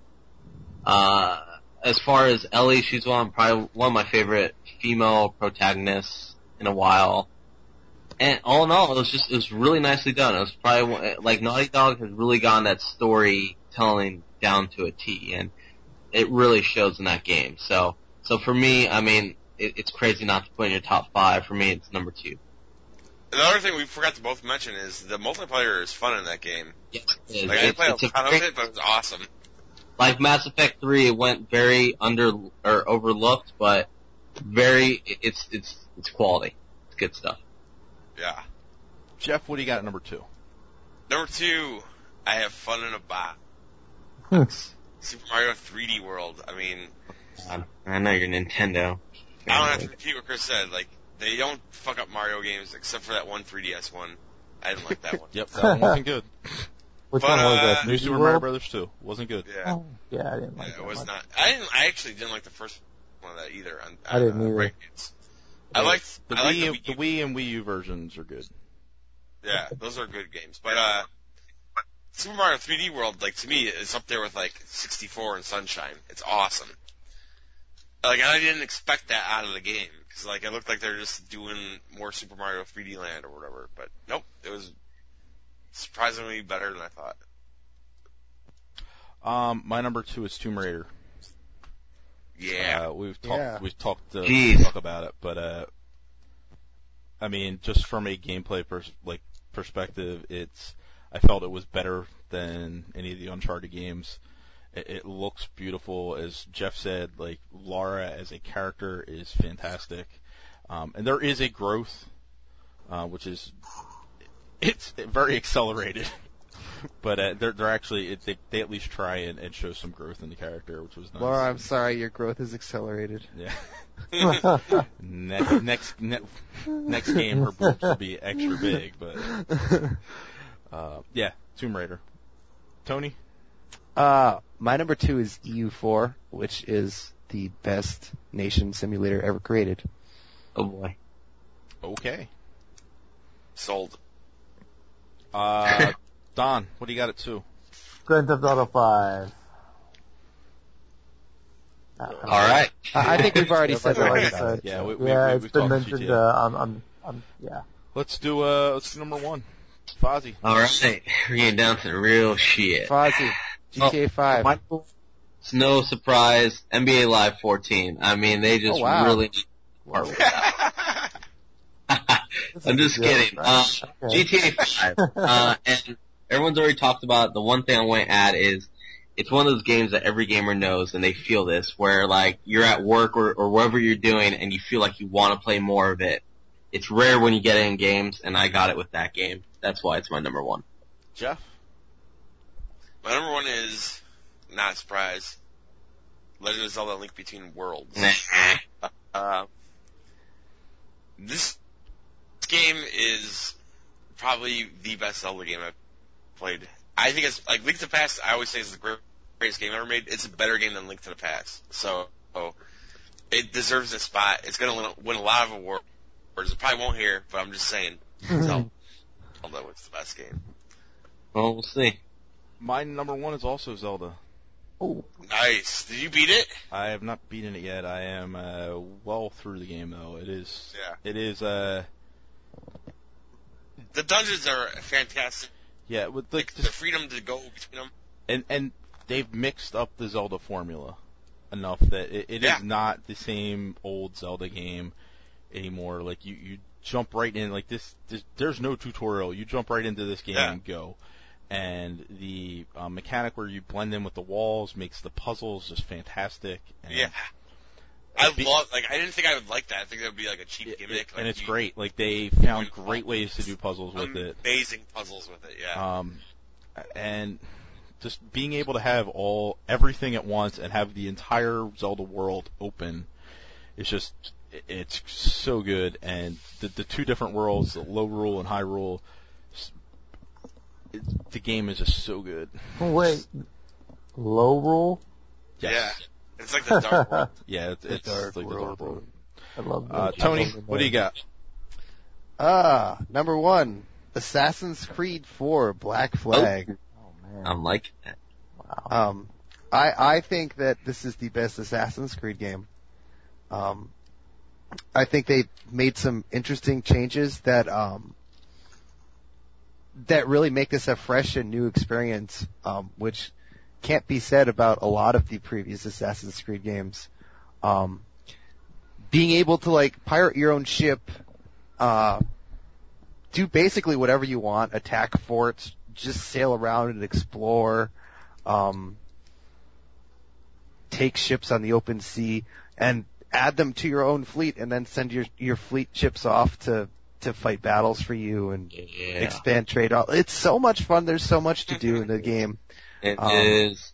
[SPEAKER 1] As far as Ellie, she's probably one of my favorite female protagonists in a while. And all in all, it was really nicely done. It was probably, like, Naughty Dog has really gotten that storytelling down to a T, and it really shows in that game. So for me, I mean, it's crazy not to put in your top 5. For me, it's number 2.
[SPEAKER 2] Another thing we forgot to both mention is the multiplayer is fun in that game.
[SPEAKER 1] Yeah,
[SPEAKER 2] Like, I didn't play a ton of it, but it was awesome.
[SPEAKER 1] Like Mass Effect 3, it went very overlooked, but it's quality. It's good stuff.
[SPEAKER 2] Yeah.
[SPEAKER 3] Jeff, what do you got at number 2?
[SPEAKER 2] Number 2, I have fun in a box. Super Mario 3D World. I mean,
[SPEAKER 1] I know you're Nintendo.
[SPEAKER 2] I don't have to repeat what Chris said. Like, they don't fuck up Mario games except for that one 3DS one. I didn't like that one.
[SPEAKER 3] Yep, that one wasn't good.
[SPEAKER 4] Which
[SPEAKER 2] But,
[SPEAKER 4] one was that?
[SPEAKER 3] New
[SPEAKER 4] 3D
[SPEAKER 3] Super
[SPEAKER 4] World?
[SPEAKER 3] Mario Brothers 2 wasn't good.
[SPEAKER 2] Yeah.
[SPEAKER 4] Oh, yeah, I didn't like
[SPEAKER 2] Yeah,
[SPEAKER 4] that
[SPEAKER 2] it was
[SPEAKER 4] much.
[SPEAKER 2] not. I actually didn't like the first one of that either.
[SPEAKER 4] I didn't either.
[SPEAKER 2] Rankings. I liked
[SPEAKER 3] The
[SPEAKER 2] the
[SPEAKER 3] Wii and Wii U versions are good.
[SPEAKER 2] Yeah, those are good games. But Super Mario 3D World, like, to me, is up there with like 64 and Sunshine. It's awesome. Like, I didn't expect that out of the game because like it looked like they're just doing more Super Mario 3D Land or whatever. But nope, it was surprisingly better than I thought.
[SPEAKER 3] My number 2 is Tomb Raider.
[SPEAKER 2] Yeah.
[SPEAKER 3] We've
[SPEAKER 5] Yeah.
[SPEAKER 3] talked
[SPEAKER 1] Jeez.
[SPEAKER 3] talk about it, but I mean, just from a gameplay perspective, I felt it was better than any of the Uncharted games. It looks beautiful, as Jeff said. Like, Lara as a character is fantastic, and there is a growth, which is it's very accelerated. But they're actually they at least try and show some growth in the character, which was nice.
[SPEAKER 5] Laura, I'm sorry, your growth is accelerated.
[SPEAKER 3] Yeah. Next game, her boobs will be extra big, but yeah, Tomb Raider. Tony?
[SPEAKER 5] My number 2 is EU4, which is the best nation simulator ever created.
[SPEAKER 1] Oh boy.
[SPEAKER 3] Okay.
[SPEAKER 2] Sold.
[SPEAKER 3] Don, what do you got at 2?
[SPEAKER 4] Grand Theft Auto 5.
[SPEAKER 1] All right.
[SPEAKER 5] I think we've already said
[SPEAKER 4] That's what I
[SPEAKER 5] that.
[SPEAKER 4] said.
[SPEAKER 3] Yeah,
[SPEAKER 4] it's
[SPEAKER 3] we've
[SPEAKER 4] been
[SPEAKER 3] talked
[SPEAKER 4] mentioned.
[SPEAKER 3] GTA.
[SPEAKER 4] Yeah.
[SPEAKER 3] Let's do number 1. Fozzie.
[SPEAKER 1] All right. We're getting down to the real shit.
[SPEAKER 5] Fozzie, GTA 5.
[SPEAKER 1] It's no surprise. NBA Live 14. I mean, they just really part with that. I'm just kidding. GTA 5. And everyone's already talked about it. The one thing I want to add is it's one of those games that every gamer knows, and they feel this, where like you're at work or whatever you're doing, and you feel like you want to play more of it. It's rare when you get it in games, and I got it with that game. That's why it's my number 1.
[SPEAKER 3] Jeff?
[SPEAKER 2] My number 1 is, not a surprise, Legend of Zelda: Link Between Worlds. This game is probably the best Zelda game I've played. I think it's, like, Link to the Past, I always say is the greatest game ever made. It's a better game than Link to the Past. So, it deserves a spot. It's gonna win a lot of awards. It probably won't here, but I'm just saying. Zelda was the best game.
[SPEAKER 1] Well, we'll see.
[SPEAKER 3] My number 1 is also Zelda.
[SPEAKER 4] Oh,
[SPEAKER 2] Nice. Did you beat it?
[SPEAKER 3] I have not beaten it yet. I am well through the game, though. It is.
[SPEAKER 2] Yeah.
[SPEAKER 3] It is.
[SPEAKER 2] The dungeons are fantastic.
[SPEAKER 3] Yeah, with
[SPEAKER 2] Like, the freedom to go between them.
[SPEAKER 3] and they've mixed up the Zelda formula enough that it
[SPEAKER 2] Yeah.
[SPEAKER 3] is not the same old Zelda game anymore. Like you jump right in, like this there's no tutorial. You jump right into this game and go. And the mechanic where you blend in with the walls makes the puzzles just fantastic. And
[SPEAKER 2] Yeah. I didn't think I would like that. I think that would be like a cheap gimmick.
[SPEAKER 3] And it's great. Like, they found great ways to do puzzles with it.
[SPEAKER 2] Amazing puzzles with it, yeah.
[SPEAKER 3] And just being able to have everything at once and have the entire Zelda world open is just, it's so good. And the 2 different worlds, the low rule and high rule, the game is just so good.
[SPEAKER 4] wait. Low rule?
[SPEAKER 3] Yes.
[SPEAKER 2] Yeah. It's like the Dark World.
[SPEAKER 3] Yeah, it's
[SPEAKER 5] Dark
[SPEAKER 3] like the Dark World.
[SPEAKER 4] I love that.
[SPEAKER 3] Tony, what do you got?
[SPEAKER 5] Number 1, Assassin's Creed 4, Black Flag.
[SPEAKER 4] Oh, man.
[SPEAKER 1] I'm liking that.
[SPEAKER 4] Wow.
[SPEAKER 5] I think that this is the best Assassin's Creed game. I think they made some interesting changes that really make this a fresh and new experience, which can't be said about a lot of the previous Assassin's Creed games. Being able to, like, pirate your own ship, do basically whatever you want, attack forts, just sail around and explore, take ships on the open sea, and add them to your own fleet, and then send your fleet ships off to fight battles for you and expand trade. It's so much fun. There's so much to do in the game.
[SPEAKER 1] It is.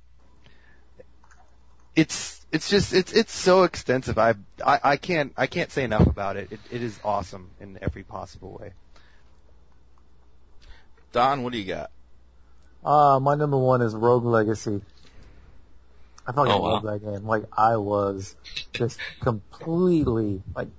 [SPEAKER 5] It's so extensive. I can't say enough about it. It is awesome in every possible way.
[SPEAKER 3] Don, what do you got?
[SPEAKER 4] My number one is Rogue Legacy. I fucking love that game. Like, I was just completely,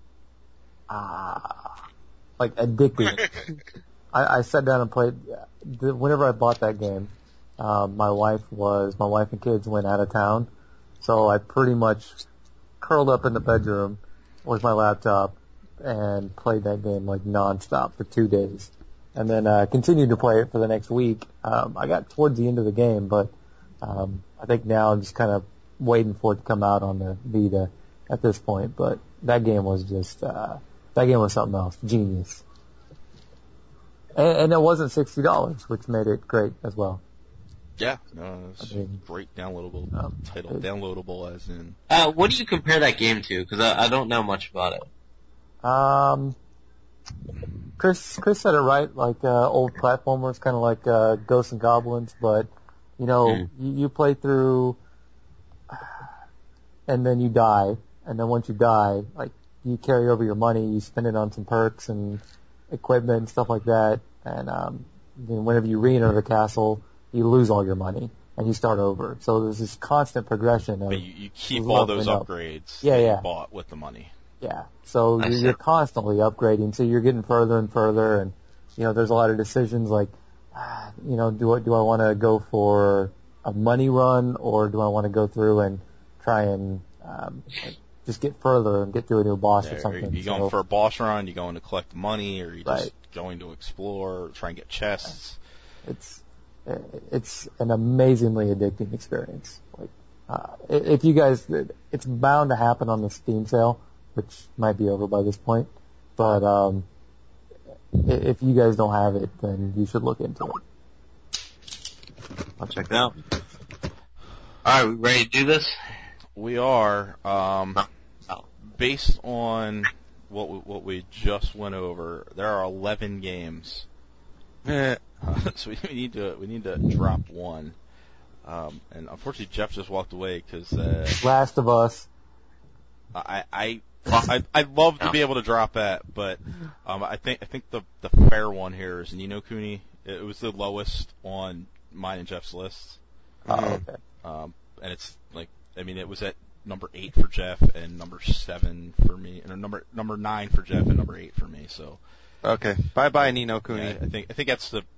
[SPEAKER 4] addicted. I sat down and played, whenever I bought that game, my wife and kids went out of town, so I pretty much curled up in the bedroom with my laptop and played that game like nonstop for 2 days. And then, continued to play it for the next week. I got towards the end of the game, but, I think now I'm just kind of waiting for it to come out on the Vita at this point, but that game was just, that game was something else. Genius. And it wasn't $60, which made it great as well.
[SPEAKER 3] Yeah, no, it's great downloadable title. Downloadable as in...
[SPEAKER 1] What do you compare that game to? Because I don't know much about it.
[SPEAKER 4] Chris said it right, like, old platformers, kind of like, Ghosts and Goblins, but, you know, you play through, and then you die, and then once you die, like, you carry over your money, you spend it on some perks and equipment and stuff like that, and, then whenever you re-enter the castle, you lose all your money, and you start over. So there's this constant progression of...
[SPEAKER 3] But you keep all those upgrades
[SPEAKER 4] that you
[SPEAKER 3] bought with the money.
[SPEAKER 4] Yeah. So you're constantly upgrading, so you're getting further and further, and, you know, there's a lot of decisions like, you know, do I want to go for a money run, or do I want to go through and try and just get further and get through a new boss or something?
[SPEAKER 3] Are you going for a boss run? You going to collect money, or are you just going to explore, try and get chests?
[SPEAKER 4] It's an amazingly addicting experience. Like, if you guys, it's bound to happen on the Steam sale, which might be over by this point, but if you guys don't have it, then you should look into it.
[SPEAKER 1] I'll check it out. Alright, we ready to do this?
[SPEAKER 3] We are, based on what we just went over, there are 11 games. So we need to drop one. And unfortunately Jeff just walked away because,
[SPEAKER 4] Last of Us.
[SPEAKER 3] I'd love to be able to drop that, but I think the fair one here is Ni no Kuni. It was the lowest on mine and Jeff's lists.
[SPEAKER 4] Oh, okay.
[SPEAKER 3] And it's like, I mean, it was at number 8 for Jeff and number 7 for me, and number 9 for Jeff and number 8 for me. So
[SPEAKER 5] okay, bye Ni no Kuni.
[SPEAKER 3] Yeah, I think that's the.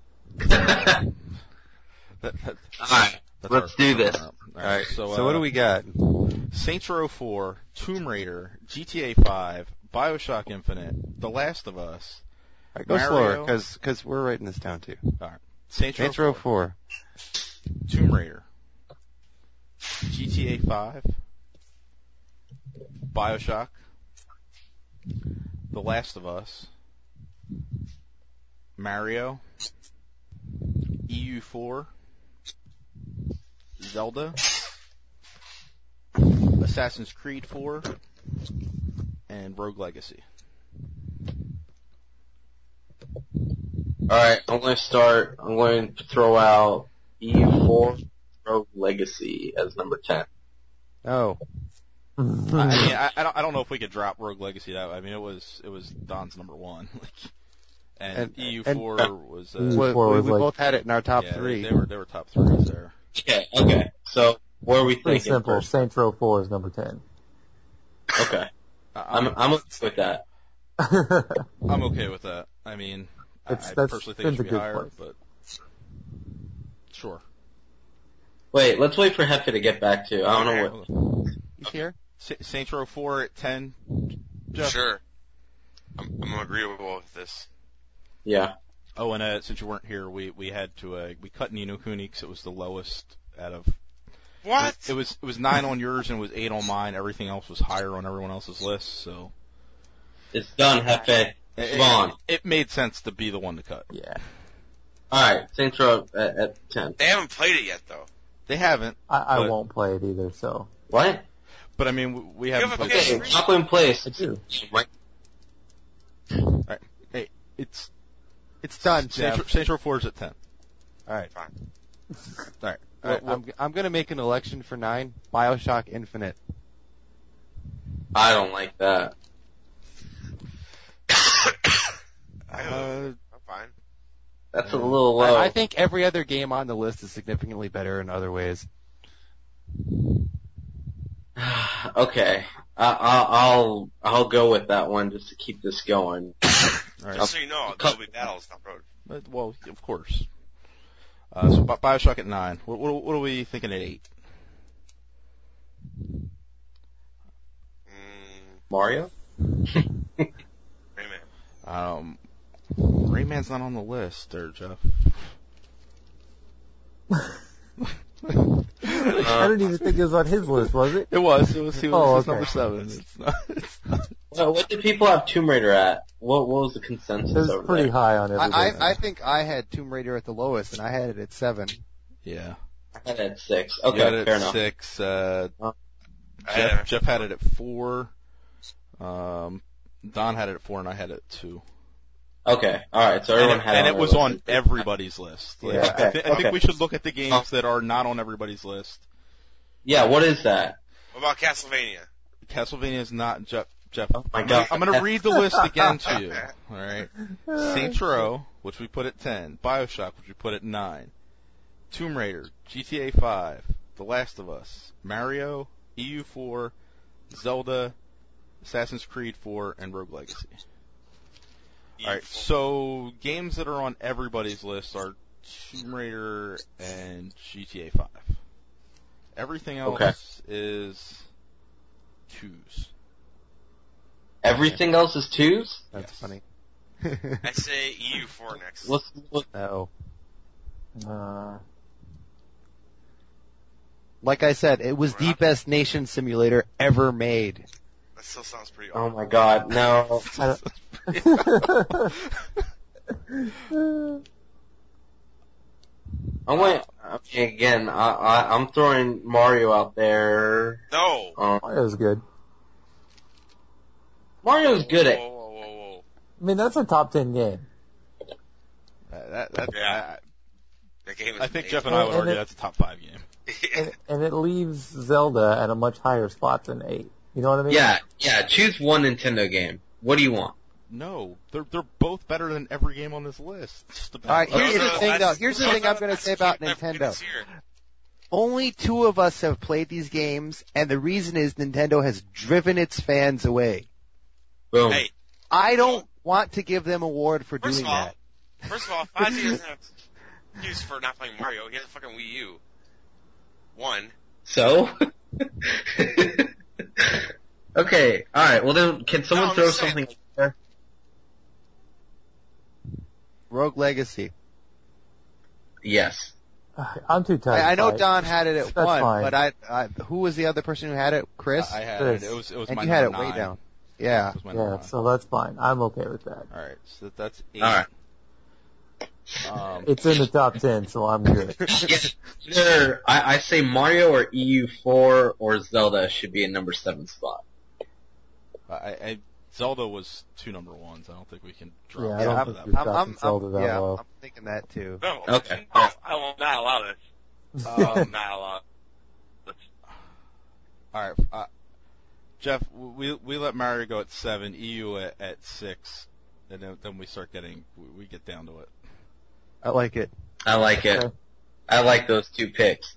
[SPEAKER 1] All right, let's do this.
[SPEAKER 5] All right. So what do we got?
[SPEAKER 3] Saints Row 4, Tomb Raider, GTA 5, BioShock Infinite, The Last of Us.
[SPEAKER 5] All right, go slower, because we're writing this down too.
[SPEAKER 3] All right. Saints
[SPEAKER 5] Row 4,
[SPEAKER 3] Tomb Raider, GTA 5, BioShock, The Last of Us, Mario, EU4, Zelda, Assassin's Creed 4, and Rogue Legacy.
[SPEAKER 1] Alright, I'm going to start. I'm going to throw out EU4, Rogue Legacy as number 10.
[SPEAKER 5] Oh.
[SPEAKER 3] I mean, I don't know if we could drop Rogue Legacy. I mean, it was Don's number 1. And EU4 was.
[SPEAKER 5] We both had it in our top 3.
[SPEAKER 3] They were top 3s there.
[SPEAKER 1] Okay. So what are we
[SPEAKER 4] Pretty
[SPEAKER 1] thinking?
[SPEAKER 4] simple. Saints Row 4 is number 10.
[SPEAKER 1] Okay. I'm okay with that.
[SPEAKER 3] I'm okay with that. I mean, I personally think it should be higher, but sure.
[SPEAKER 1] Wait, let's wait for Hefe to get back to. I don't know what.
[SPEAKER 5] He's here.
[SPEAKER 3] Saints Row 4 at 10. Jeff?
[SPEAKER 2] Sure. I'm agreeable with this.
[SPEAKER 1] Yeah.
[SPEAKER 3] Oh, and since you weren't here, we had to we cut Ni no Kuni because it was the lowest out of.
[SPEAKER 2] What?
[SPEAKER 3] It was 9 on yours and it was 8 on mine. Everything else was higher on everyone else's list. So
[SPEAKER 1] It's done, Hefe. Vaughn.
[SPEAKER 3] It made sense to be the one to cut.
[SPEAKER 4] Yeah.
[SPEAKER 1] Alright, Saints Row at 10.
[SPEAKER 2] They haven't played it yet, though.
[SPEAKER 3] They haven't.
[SPEAKER 4] I
[SPEAKER 3] But-
[SPEAKER 4] won't play it either, so.
[SPEAKER 1] What?
[SPEAKER 3] But I mean, we haven't
[SPEAKER 2] have a
[SPEAKER 3] played
[SPEAKER 2] PS3?
[SPEAKER 3] it.
[SPEAKER 1] Okay, Chocolate in Place.
[SPEAKER 4] I do.
[SPEAKER 1] Right.
[SPEAKER 3] Hey, it's
[SPEAKER 5] It's done, Jeff.
[SPEAKER 3] Saints Row 4 is at 10.
[SPEAKER 5] All right.
[SPEAKER 2] Fine.
[SPEAKER 3] All right.
[SPEAKER 5] I'm going to make an election for 9. BioShock Infinite.
[SPEAKER 1] I don't like that.
[SPEAKER 2] I'm fine.
[SPEAKER 1] That's a little low.
[SPEAKER 5] I think every other game on the list is significantly better in other ways.
[SPEAKER 1] Okay. I'll go with that one just to keep this going.
[SPEAKER 3] All right.
[SPEAKER 2] Just so you know, there'll be battles down the road.
[SPEAKER 3] Well, of course. So BioShock at 9. What are we thinking at 8?
[SPEAKER 1] Mario?
[SPEAKER 2] Rayman.
[SPEAKER 3] Rayman's not on the list, there, Jeff.
[SPEAKER 4] I didn't even think it was on his list, was it?
[SPEAKER 3] It was. He was
[SPEAKER 4] Oh, okay.
[SPEAKER 3] number 7. It's not.
[SPEAKER 1] Well, what did people have Tomb Raider at? What was the consensus
[SPEAKER 4] It was
[SPEAKER 1] over
[SPEAKER 4] pretty
[SPEAKER 1] there?
[SPEAKER 4] high on everybody.
[SPEAKER 5] I think I had Tomb Raider at the lowest, and I had it at 7.
[SPEAKER 3] Yeah.
[SPEAKER 1] I had it at 6.
[SPEAKER 3] You
[SPEAKER 1] Okay,
[SPEAKER 3] had it
[SPEAKER 1] fair
[SPEAKER 3] at
[SPEAKER 1] enough.
[SPEAKER 3] 6.
[SPEAKER 2] I
[SPEAKER 3] Jeff had it at 4. Don had it at 4, and I had it at 2.
[SPEAKER 1] Okay, alright, so everyone had
[SPEAKER 3] and
[SPEAKER 1] it
[SPEAKER 3] it was on everybody's list. Like,
[SPEAKER 4] Yeah.
[SPEAKER 3] I think
[SPEAKER 1] Okay.
[SPEAKER 3] we should look at the games that are not on everybody's list.
[SPEAKER 1] Yeah, what is that?
[SPEAKER 2] What about Castlevania?
[SPEAKER 3] Castlevania is not Jeff.
[SPEAKER 1] Oh my God.
[SPEAKER 3] I'm going to read the list again to you. All right. Saints Row, which we put at 10. BioShock, which we put at 9. Tomb Raider, GTA 5, The Last of Us, Mario, EU4, Zelda, Assassin's Creed 4, and Rogue Legacy. All right. So games that are on everybody's list are Tomb Raider and GTA 5. Everything else is 2s.
[SPEAKER 1] Everything else is 2s?
[SPEAKER 5] That's funny.
[SPEAKER 2] I say EU4 next.
[SPEAKER 1] Let's look.
[SPEAKER 5] No.
[SPEAKER 4] Uh,
[SPEAKER 5] Like I said, it was the best nation simulator ever made.
[SPEAKER 2] That still sounds pretty
[SPEAKER 1] Oh
[SPEAKER 2] awful.
[SPEAKER 1] my God, no. I went, okay, again, I'm throwing Mario out there.
[SPEAKER 2] No!
[SPEAKER 4] it was good.
[SPEAKER 1] Mario's good at,
[SPEAKER 2] Whoa.
[SPEAKER 4] I mean, that's a top 10 game.
[SPEAKER 2] Yeah. That game is
[SPEAKER 3] I think
[SPEAKER 2] amazing.
[SPEAKER 3] Jeff and I would argue that's a top 5 game.
[SPEAKER 4] And it leaves Zelda at a much higher spot than 8. You know what I mean?
[SPEAKER 1] yeah, choose one Nintendo game. What do you want?
[SPEAKER 3] No, they're both better than every game on this list. Just about.
[SPEAKER 5] All right, here's
[SPEAKER 2] Those
[SPEAKER 5] the
[SPEAKER 2] are-
[SPEAKER 5] thing, though.
[SPEAKER 2] that's-
[SPEAKER 5] Here's the
[SPEAKER 2] those
[SPEAKER 5] thing
[SPEAKER 2] are-
[SPEAKER 5] I'm going to
[SPEAKER 2] that's
[SPEAKER 5] say about
[SPEAKER 2] the
[SPEAKER 5] Nintendo.
[SPEAKER 2] this year.
[SPEAKER 5] Only 2 of us have played these games, and the reason is Nintendo has driven its fans away.
[SPEAKER 1] Boom.
[SPEAKER 2] Hey,
[SPEAKER 5] I don't want to give them award for
[SPEAKER 2] First
[SPEAKER 5] doing
[SPEAKER 2] of all,
[SPEAKER 5] that.
[SPEAKER 2] Fozzie doesn't have excuse for not playing Mario. He has a fucking Wii U. One.
[SPEAKER 1] So? Okay, alright, well then, can someone
[SPEAKER 2] I'm
[SPEAKER 1] throw
[SPEAKER 2] just saying.
[SPEAKER 1] something there?
[SPEAKER 5] Rogue Legacy.
[SPEAKER 1] Yes.
[SPEAKER 4] I'm too tired.
[SPEAKER 5] I know
[SPEAKER 4] to fight.
[SPEAKER 5] Don had it at
[SPEAKER 4] That's
[SPEAKER 5] 1,
[SPEAKER 4] fine.
[SPEAKER 5] but I who was the other person who had it? Chris?
[SPEAKER 3] I had
[SPEAKER 4] Chris.
[SPEAKER 3] it. It was
[SPEAKER 5] and
[SPEAKER 3] my
[SPEAKER 5] you had it
[SPEAKER 3] number
[SPEAKER 5] way
[SPEAKER 3] 9.
[SPEAKER 5] down. Yeah.
[SPEAKER 3] It was my number
[SPEAKER 4] Yeah,
[SPEAKER 3] 9.
[SPEAKER 4] so that's fine. I'm okay with that.
[SPEAKER 3] All right, so that's 8.
[SPEAKER 1] Alright.
[SPEAKER 4] It's in the top 10, so I'm good.
[SPEAKER 1] Either, I say Mario or EU4 or Zelda should be a number 7 spot.
[SPEAKER 3] Zelda was 2 number 1s. I don't think we can drop
[SPEAKER 4] Yeah, I
[SPEAKER 3] it
[SPEAKER 4] don't
[SPEAKER 3] to
[SPEAKER 4] think
[SPEAKER 3] that
[SPEAKER 4] you're
[SPEAKER 3] point.
[SPEAKER 4] dropping Zelda that
[SPEAKER 5] yeah,
[SPEAKER 4] low.
[SPEAKER 5] I'm thinking that too.
[SPEAKER 2] No.
[SPEAKER 1] Okay.
[SPEAKER 2] No, I will not allow this. Not allow this.
[SPEAKER 3] All right, Jeff, we let Mario go at 7, EU at 6, and then we start getting we get down to it.
[SPEAKER 5] I like it.
[SPEAKER 1] I like it.
[SPEAKER 4] Okay.
[SPEAKER 1] I like those 2 picks.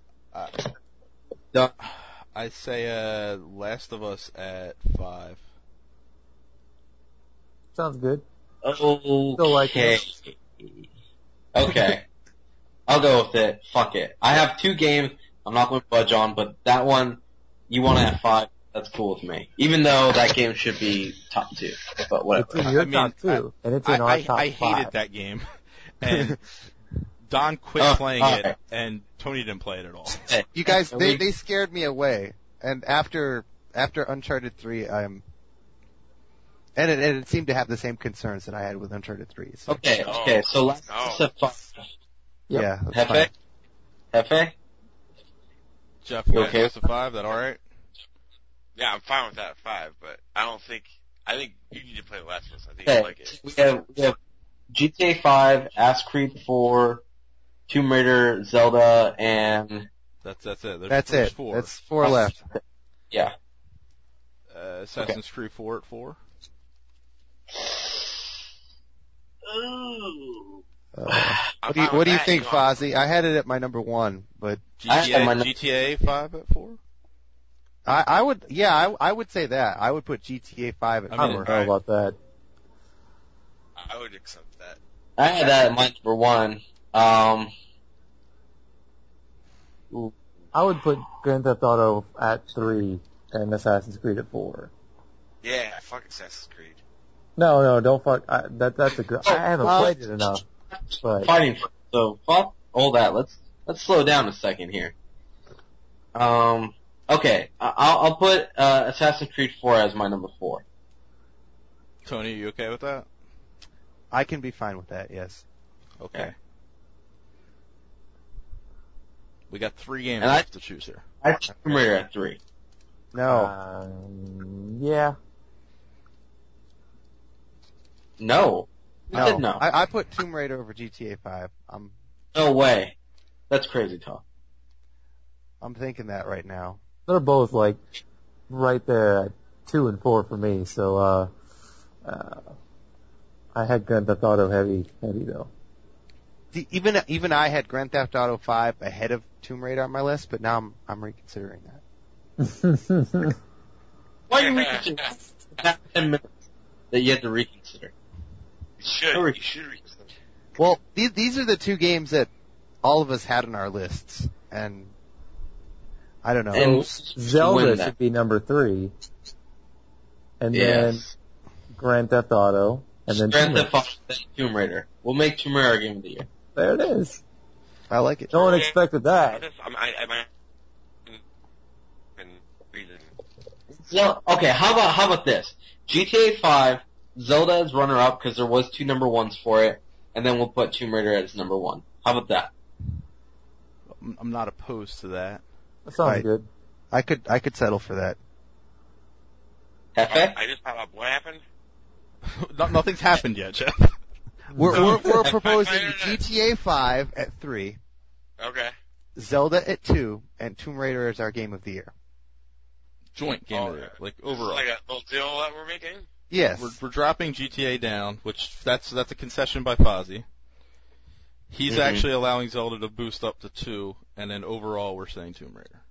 [SPEAKER 3] I say Last of Us at 5.
[SPEAKER 4] Sounds good.
[SPEAKER 1] Okay. Okay. I'll go with it. Fuck it. I have 2 games I'm not going to budge on, but that one, you want to have 5, that's cool with me. Even though that game should be top 2. But
[SPEAKER 4] It's
[SPEAKER 1] whatever.
[SPEAKER 4] in your
[SPEAKER 3] I mean,
[SPEAKER 4] top 2, and it's in our top 5.
[SPEAKER 3] I hated that game, and Don quit
[SPEAKER 1] Oh,
[SPEAKER 3] playing
[SPEAKER 1] alright.
[SPEAKER 3] it, and Tony didn't play it at all.
[SPEAKER 1] Hey,
[SPEAKER 5] You guys,
[SPEAKER 1] Can
[SPEAKER 5] they,
[SPEAKER 1] we-
[SPEAKER 5] they scared me away. And after Uncharted 3, And it seemed to have the same concerns that I had with Uncharted 3. So.
[SPEAKER 1] Okay, so Last of Us 5.
[SPEAKER 4] Yep.
[SPEAKER 5] Yeah, that's fine.
[SPEAKER 1] Hefe?
[SPEAKER 3] Jeff,
[SPEAKER 1] You
[SPEAKER 3] you
[SPEAKER 1] okay?
[SPEAKER 3] okay with 5? That all right?
[SPEAKER 2] Yeah, I'm fine with that 5, but I think you need to play The Last of Us. I think
[SPEAKER 1] Okay,
[SPEAKER 2] you'll like it.
[SPEAKER 1] we have GTA 5, Assassin's Creed 4, Tomb Raider, Zelda, and
[SPEAKER 3] That's it.
[SPEAKER 5] That's
[SPEAKER 3] There's
[SPEAKER 5] it.
[SPEAKER 3] 4.
[SPEAKER 5] That's 4 left.
[SPEAKER 1] yeah.
[SPEAKER 3] Assassin's Creed 4 at 4.
[SPEAKER 1] Ooh.
[SPEAKER 5] What do you think, Fozzie? I had it at my number 1, but
[SPEAKER 3] GTA 5 at 4.
[SPEAKER 5] I would say that. I would put GTA 5 at
[SPEAKER 4] I
[SPEAKER 5] 4.
[SPEAKER 4] don't know about that.
[SPEAKER 2] I would accept that.
[SPEAKER 1] I had that at my number 1.
[SPEAKER 4] I would put Grand Theft Auto at 3 and Assassin's Creed at 4.
[SPEAKER 2] Yeah, fuck Assassin's Creed.
[SPEAKER 4] No, don't fuck. That's a good. I haven't played it enough. But
[SPEAKER 1] Fighting. So fuck all that. Let's slow down a second here. Okay, I'll put Assassin's Creed 4 as my number 4.
[SPEAKER 3] Tony, you okay with that?
[SPEAKER 5] I can be fine with that, yes.
[SPEAKER 3] Okay. We got 3 games
[SPEAKER 1] And
[SPEAKER 3] left to choose here.
[SPEAKER 1] I put Tomb Raider at 3.
[SPEAKER 5] No.
[SPEAKER 4] Yeah.
[SPEAKER 1] No. I said no.
[SPEAKER 5] I put Tomb Raider over GTA 5.
[SPEAKER 1] No way. That's crazy talk.
[SPEAKER 5] I'm thinking that right now.
[SPEAKER 4] They're both like right there at 2 and 4 for me. So I had Grand Theft Auto heavy though.
[SPEAKER 5] Even I had Grand Theft Auto 5 ahead of Tomb Raider on my list, but now I'm reconsidering that.
[SPEAKER 1] Why are you reconsidering? That 10 minutes that you had to reconsider.
[SPEAKER 2] You should reconsider.
[SPEAKER 5] Well, these are the 2 games that all of us had on our lists, and I don't know.
[SPEAKER 1] And
[SPEAKER 4] Zelda should be number 3, and then Grand Theft Auto, and then
[SPEAKER 1] Grand Theft Auto, then Tomb Raider. We'll make Tomb Raider our game of the year.
[SPEAKER 4] There it is.
[SPEAKER 5] I like it.
[SPEAKER 4] No one expected that.
[SPEAKER 1] So, okay, how about this? GTA 5, Zelda as runner-up because there was 2 number 1s for it, and then we'll put Tomb Raider as number 1. How about that?
[SPEAKER 3] I'm not opposed to that.
[SPEAKER 4] That sounds good.
[SPEAKER 5] I could settle for that.
[SPEAKER 1] Hefe?
[SPEAKER 2] I just thought up what happened.
[SPEAKER 3] Nothing's happened yet, Jeff.
[SPEAKER 5] We're proposing GTA 5 at 3,
[SPEAKER 2] Okay.
[SPEAKER 5] Zelda at 2, and Tomb Raider is our game of the year.
[SPEAKER 3] Joint game of the year, like
[SPEAKER 2] This is
[SPEAKER 3] overall.
[SPEAKER 2] like a little deal that we're making?
[SPEAKER 5] Yes.
[SPEAKER 3] We're dropping GTA down, which that's a concession by Fozzie. He's actually allowing Zelda to boost up to 2, and then overall we're saying Tomb Raider.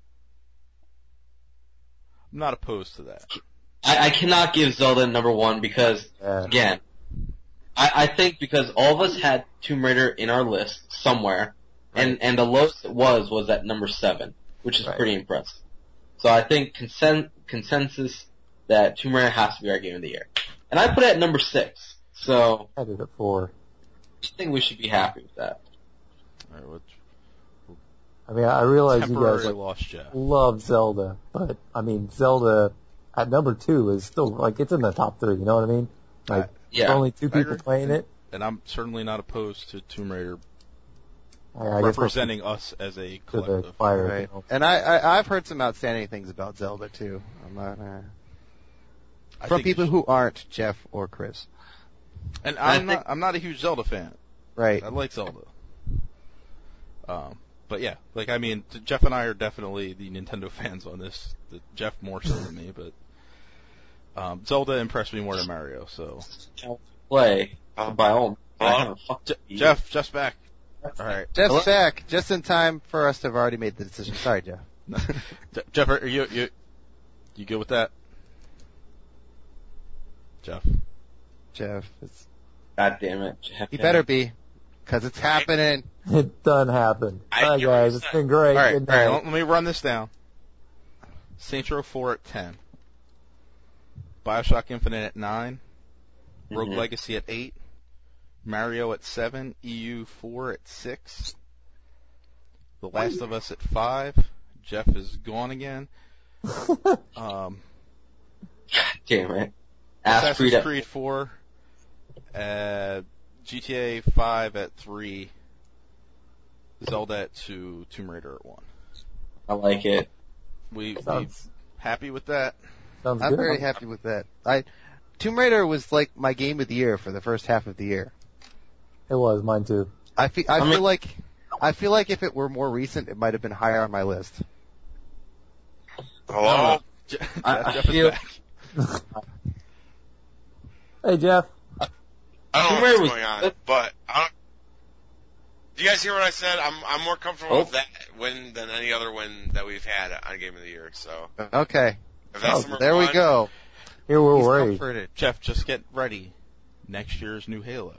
[SPEAKER 3] I'm not opposed to that.
[SPEAKER 1] I cannot give Zelda number 1 because, again, I think because all of us had Tomb Raider in our list somewhere, and the lowest it was at number 7, which is pretty impressive. So I think consensus that Tomb Raider has to be our game of the year. And I put it at number 6, so
[SPEAKER 4] I had it at 4.
[SPEAKER 1] I think we should be happy with that.
[SPEAKER 3] All right,
[SPEAKER 4] I mean, I realize you guys
[SPEAKER 3] lost Jeff.
[SPEAKER 4] love Zelda, but I mean, Zelda at number 2 is still like it's in the top 3. You know what I mean? Like, only 2 people playing it.
[SPEAKER 3] And I'm certainly not opposed to Tomb Raider
[SPEAKER 4] I guess
[SPEAKER 3] representing us as a
[SPEAKER 4] to the
[SPEAKER 3] collective.
[SPEAKER 4] fire.
[SPEAKER 5] Right.
[SPEAKER 4] You know.
[SPEAKER 5] And I've heard some outstanding things about Zelda too. I'm not from people who aren't Jeff or Chris.
[SPEAKER 3] And I'm not a huge Zelda fan.
[SPEAKER 5] Right.
[SPEAKER 3] I like Zelda. But yeah, like I mean, Jeff and I are definitely the Nintendo fans on this. Jeff more so than me, but Zelda impressed me more than Mario. So
[SPEAKER 1] Play by all.
[SPEAKER 3] Jeff's back. All right,
[SPEAKER 5] Jeff's back just in time for us to have already made the decision. Sorry, Jeff.
[SPEAKER 3] Jeff, are you good with that? Jeff,
[SPEAKER 5] it's,
[SPEAKER 1] God damn it. Jeff,
[SPEAKER 5] he better be, cause it's happening.
[SPEAKER 4] It done happened. Bye guys, it's been great.
[SPEAKER 3] All right,
[SPEAKER 4] Good night.
[SPEAKER 3] let me run this down. Saints Row 4 at 10. BioShock Infinite at 9. Rogue Legacy at 8. Mario at 7. EU 4 at 6. The Last of Us at 5. Jeff is gone again.
[SPEAKER 1] God damn it. Assassin's
[SPEAKER 3] Creed 4, GTA 5 at 3, Zelda at 2, Tomb Raider at 1.
[SPEAKER 1] I like it.
[SPEAKER 3] We
[SPEAKER 4] Sounds
[SPEAKER 3] happy with that?
[SPEAKER 4] sounds
[SPEAKER 5] I'm
[SPEAKER 4] good.
[SPEAKER 5] very happy with that. Tomb Raider was like my game of the year for the first half of the year.
[SPEAKER 4] It was mine too.
[SPEAKER 5] I feel like if it were more recent, it might have been higher on my list.
[SPEAKER 2] Hello?
[SPEAKER 1] I
[SPEAKER 3] Jeff is
[SPEAKER 1] feel-
[SPEAKER 3] back.
[SPEAKER 4] Hey Jeff.
[SPEAKER 2] I don't
[SPEAKER 1] Tomb
[SPEAKER 2] know
[SPEAKER 1] Raider
[SPEAKER 2] what's
[SPEAKER 1] was
[SPEAKER 2] going on,
[SPEAKER 1] good.
[SPEAKER 2] but do you guys hear what I said? I'm more comfortable
[SPEAKER 1] Oh.
[SPEAKER 2] with that win than any other win that we've had on Game of the Year. So
[SPEAKER 5] Okay,
[SPEAKER 2] if that's
[SPEAKER 4] Oh,
[SPEAKER 2] number
[SPEAKER 5] there we
[SPEAKER 2] one,
[SPEAKER 5] go.
[SPEAKER 4] Here we're
[SPEAKER 5] He's
[SPEAKER 4] worried.
[SPEAKER 5] comforted.
[SPEAKER 3] Jeff, just get ready. Next year's new Halo.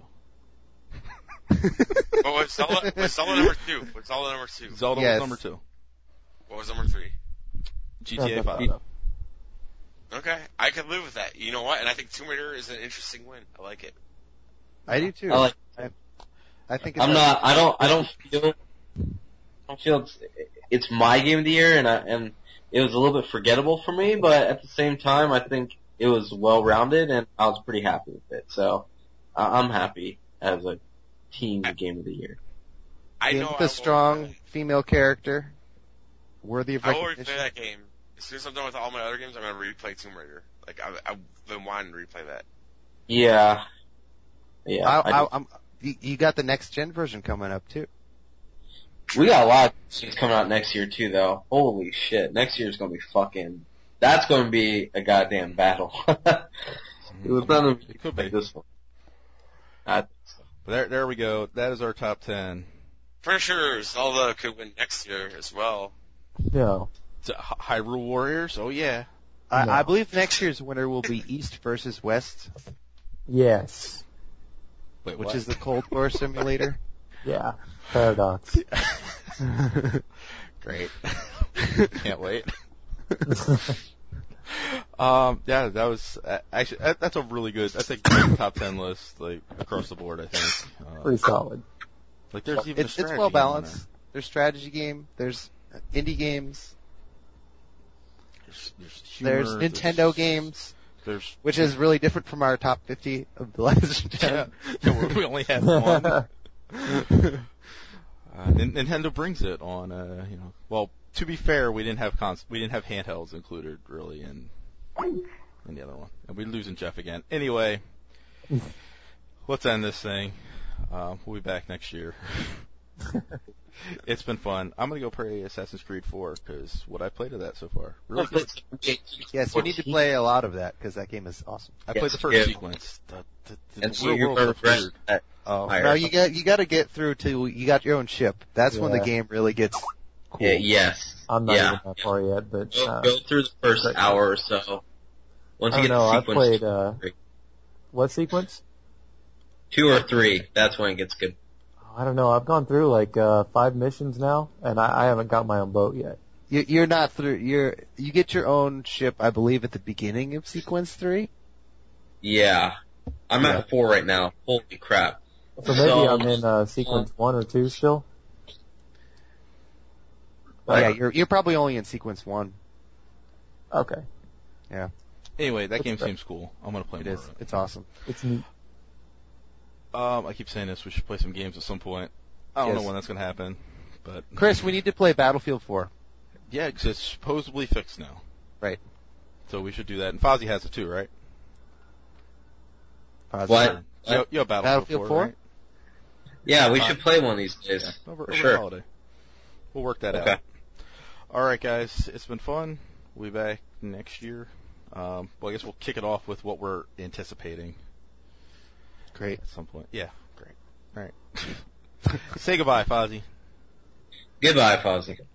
[SPEAKER 2] But what's Zelda number 2? What's Zelda number 2?
[SPEAKER 3] Zelda
[SPEAKER 5] Yes.
[SPEAKER 3] was number 2.
[SPEAKER 2] What was number 3?
[SPEAKER 3] GTA 5.
[SPEAKER 2] Okay, I could live with that. You know what? And I think Tomb Raider is an interesting win. I like it.
[SPEAKER 5] I do too.
[SPEAKER 1] I like.
[SPEAKER 5] I think it's
[SPEAKER 1] I'm not. I don't feel it's my game of the year, and it was a little bit forgettable for me. But at the same time, I think it was well rounded, and I was pretty happy with it. So I'm happy as a team game of the year.
[SPEAKER 2] I
[SPEAKER 5] game
[SPEAKER 2] know
[SPEAKER 5] with
[SPEAKER 2] I
[SPEAKER 5] a
[SPEAKER 2] will
[SPEAKER 5] strong
[SPEAKER 2] replay
[SPEAKER 5] female character, worthy of
[SPEAKER 2] that. I will
[SPEAKER 5] recognition.
[SPEAKER 2] replay that game. As soon as I'm done with all my other games, I'm gonna replay Tomb Raider. Like I've been wanting to replay that.
[SPEAKER 1] Yeah. Yeah.
[SPEAKER 5] You got the next gen version coming up too.
[SPEAKER 1] We got a lot of things coming out next year too, though. Holy shit! Next year's gonna be fucking. That's gonna be a goddamn battle. It was not
[SPEAKER 3] It could be.
[SPEAKER 1] like this one. I think so.
[SPEAKER 3] But there we go. That is our top 10.
[SPEAKER 2] For sure, Zelda could win next year as well.
[SPEAKER 4] No.
[SPEAKER 3] Hyrule Warriors? Oh yeah.
[SPEAKER 4] No.
[SPEAKER 5] I believe next year's winner will be East versus West,
[SPEAKER 4] Yes.
[SPEAKER 3] Wait,
[SPEAKER 5] which
[SPEAKER 3] what?
[SPEAKER 5] is the Cold War simulator.
[SPEAKER 4] Yeah. Paradox.
[SPEAKER 3] Great. Can't wait. Yeah, that was actually that's a really good. That's a great top 10 list, like across the board. I think.
[SPEAKER 4] Pretty solid.
[SPEAKER 3] Like there's even a
[SPEAKER 5] It's
[SPEAKER 3] strategy
[SPEAKER 5] well
[SPEAKER 3] game on
[SPEAKER 5] balanced. There's strategy game. There's indie games.
[SPEAKER 3] there. There's humor,
[SPEAKER 5] There's Nintendo games,
[SPEAKER 3] There's
[SPEAKER 5] which is really different from our top 50 of the last 10.
[SPEAKER 3] yeah, we only had one. Nintendo brings it on. Well, to be fair, we didn't have handhelds included really in the other one, and we're losing Jeff again. Anyway, let's end this thing. We'll be back next year. It's been fun. I'm gonna go play Assassin's Creed 4 because what I played of that so far really good.
[SPEAKER 5] Yes, you need to play a lot of that because that game is awesome.
[SPEAKER 3] I played the first
[SPEAKER 1] yeah.
[SPEAKER 3] sequence. The
[SPEAKER 1] And so
[SPEAKER 3] real
[SPEAKER 1] you're
[SPEAKER 3] world
[SPEAKER 1] gonna
[SPEAKER 3] stuff's
[SPEAKER 1] regret
[SPEAKER 3] weird.
[SPEAKER 1] that.
[SPEAKER 5] Oh,
[SPEAKER 1] Higher.
[SPEAKER 5] no, you got to get through to you got your own ship. That's when the
[SPEAKER 4] Yeah.
[SPEAKER 5] game really gets cool.
[SPEAKER 1] Yeah, yes.
[SPEAKER 4] I'm not
[SPEAKER 1] Yeah.
[SPEAKER 4] even that far yet, but
[SPEAKER 1] Go through the first hour or so. Once
[SPEAKER 4] I
[SPEAKER 1] you
[SPEAKER 4] don't
[SPEAKER 1] get
[SPEAKER 4] know.
[SPEAKER 1] the
[SPEAKER 4] I
[SPEAKER 1] sequence
[SPEAKER 4] played what sequence?
[SPEAKER 1] 2 or 3, that's when it gets good.
[SPEAKER 4] I don't know. I've gone through like 5 missions now, and I haven't got my own boat yet.
[SPEAKER 5] You're not through. You get your own ship, I believe, at the beginning of sequence 3.
[SPEAKER 1] Yeah. I'm at 4 right now. Holy crap.
[SPEAKER 4] So maybe I'm in sequence 1 or 2 still.
[SPEAKER 5] Yeah, you're probably only in sequence 1.
[SPEAKER 4] Okay.
[SPEAKER 3] Anyway, that
[SPEAKER 4] That's
[SPEAKER 3] game
[SPEAKER 4] great.
[SPEAKER 3] seems cool. I'm gonna play
[SPEAKER 5] It
[SPEAKER 3] more
[SPEAKER 5] is.
[SPEAKER 3] of it.
[SPEAKER 5] It's awesome.
[SPEAKER 4] It's neat.
[SPEAKER 3] I keep saying this. We should play some games at some point. I don't
[SPEAKER 5] Yes.
[SPEAKER 3] know when that's gonna happen, but
[SPEAKER 5] Chris, we need to play Battlefield 4.
[SPEAKER 3] yeah, 'cause it's supposedly fixed now.
[SPEAKER 5] Right.
[SPEAKER 3] So we should do that. And Fozzie has it too, right?
[SPEAKER 1] What?
[SPEAKER 3] You have Battlefield 4, right?
[SPEAKER 1] Yeah, we should play one of these days.
[SPEAKER 3] Yeah, over
[SPEAKER 1] sure.
[SPEAKER 3] the holiday. We'll work that
[SPEAKER 1] Okay.
[SPEAKER 3] out. All right, guys. It's been fun. We'll be back next year. Well, I guess we'll kick it off with what we're anticipating
[SPEAKER 5] Great.
[SPEAKER 3] at some point. Yeah, great. All right. Say goodbye, Fozzie.
[SPEAKER 1] Goodbye, Fozzie.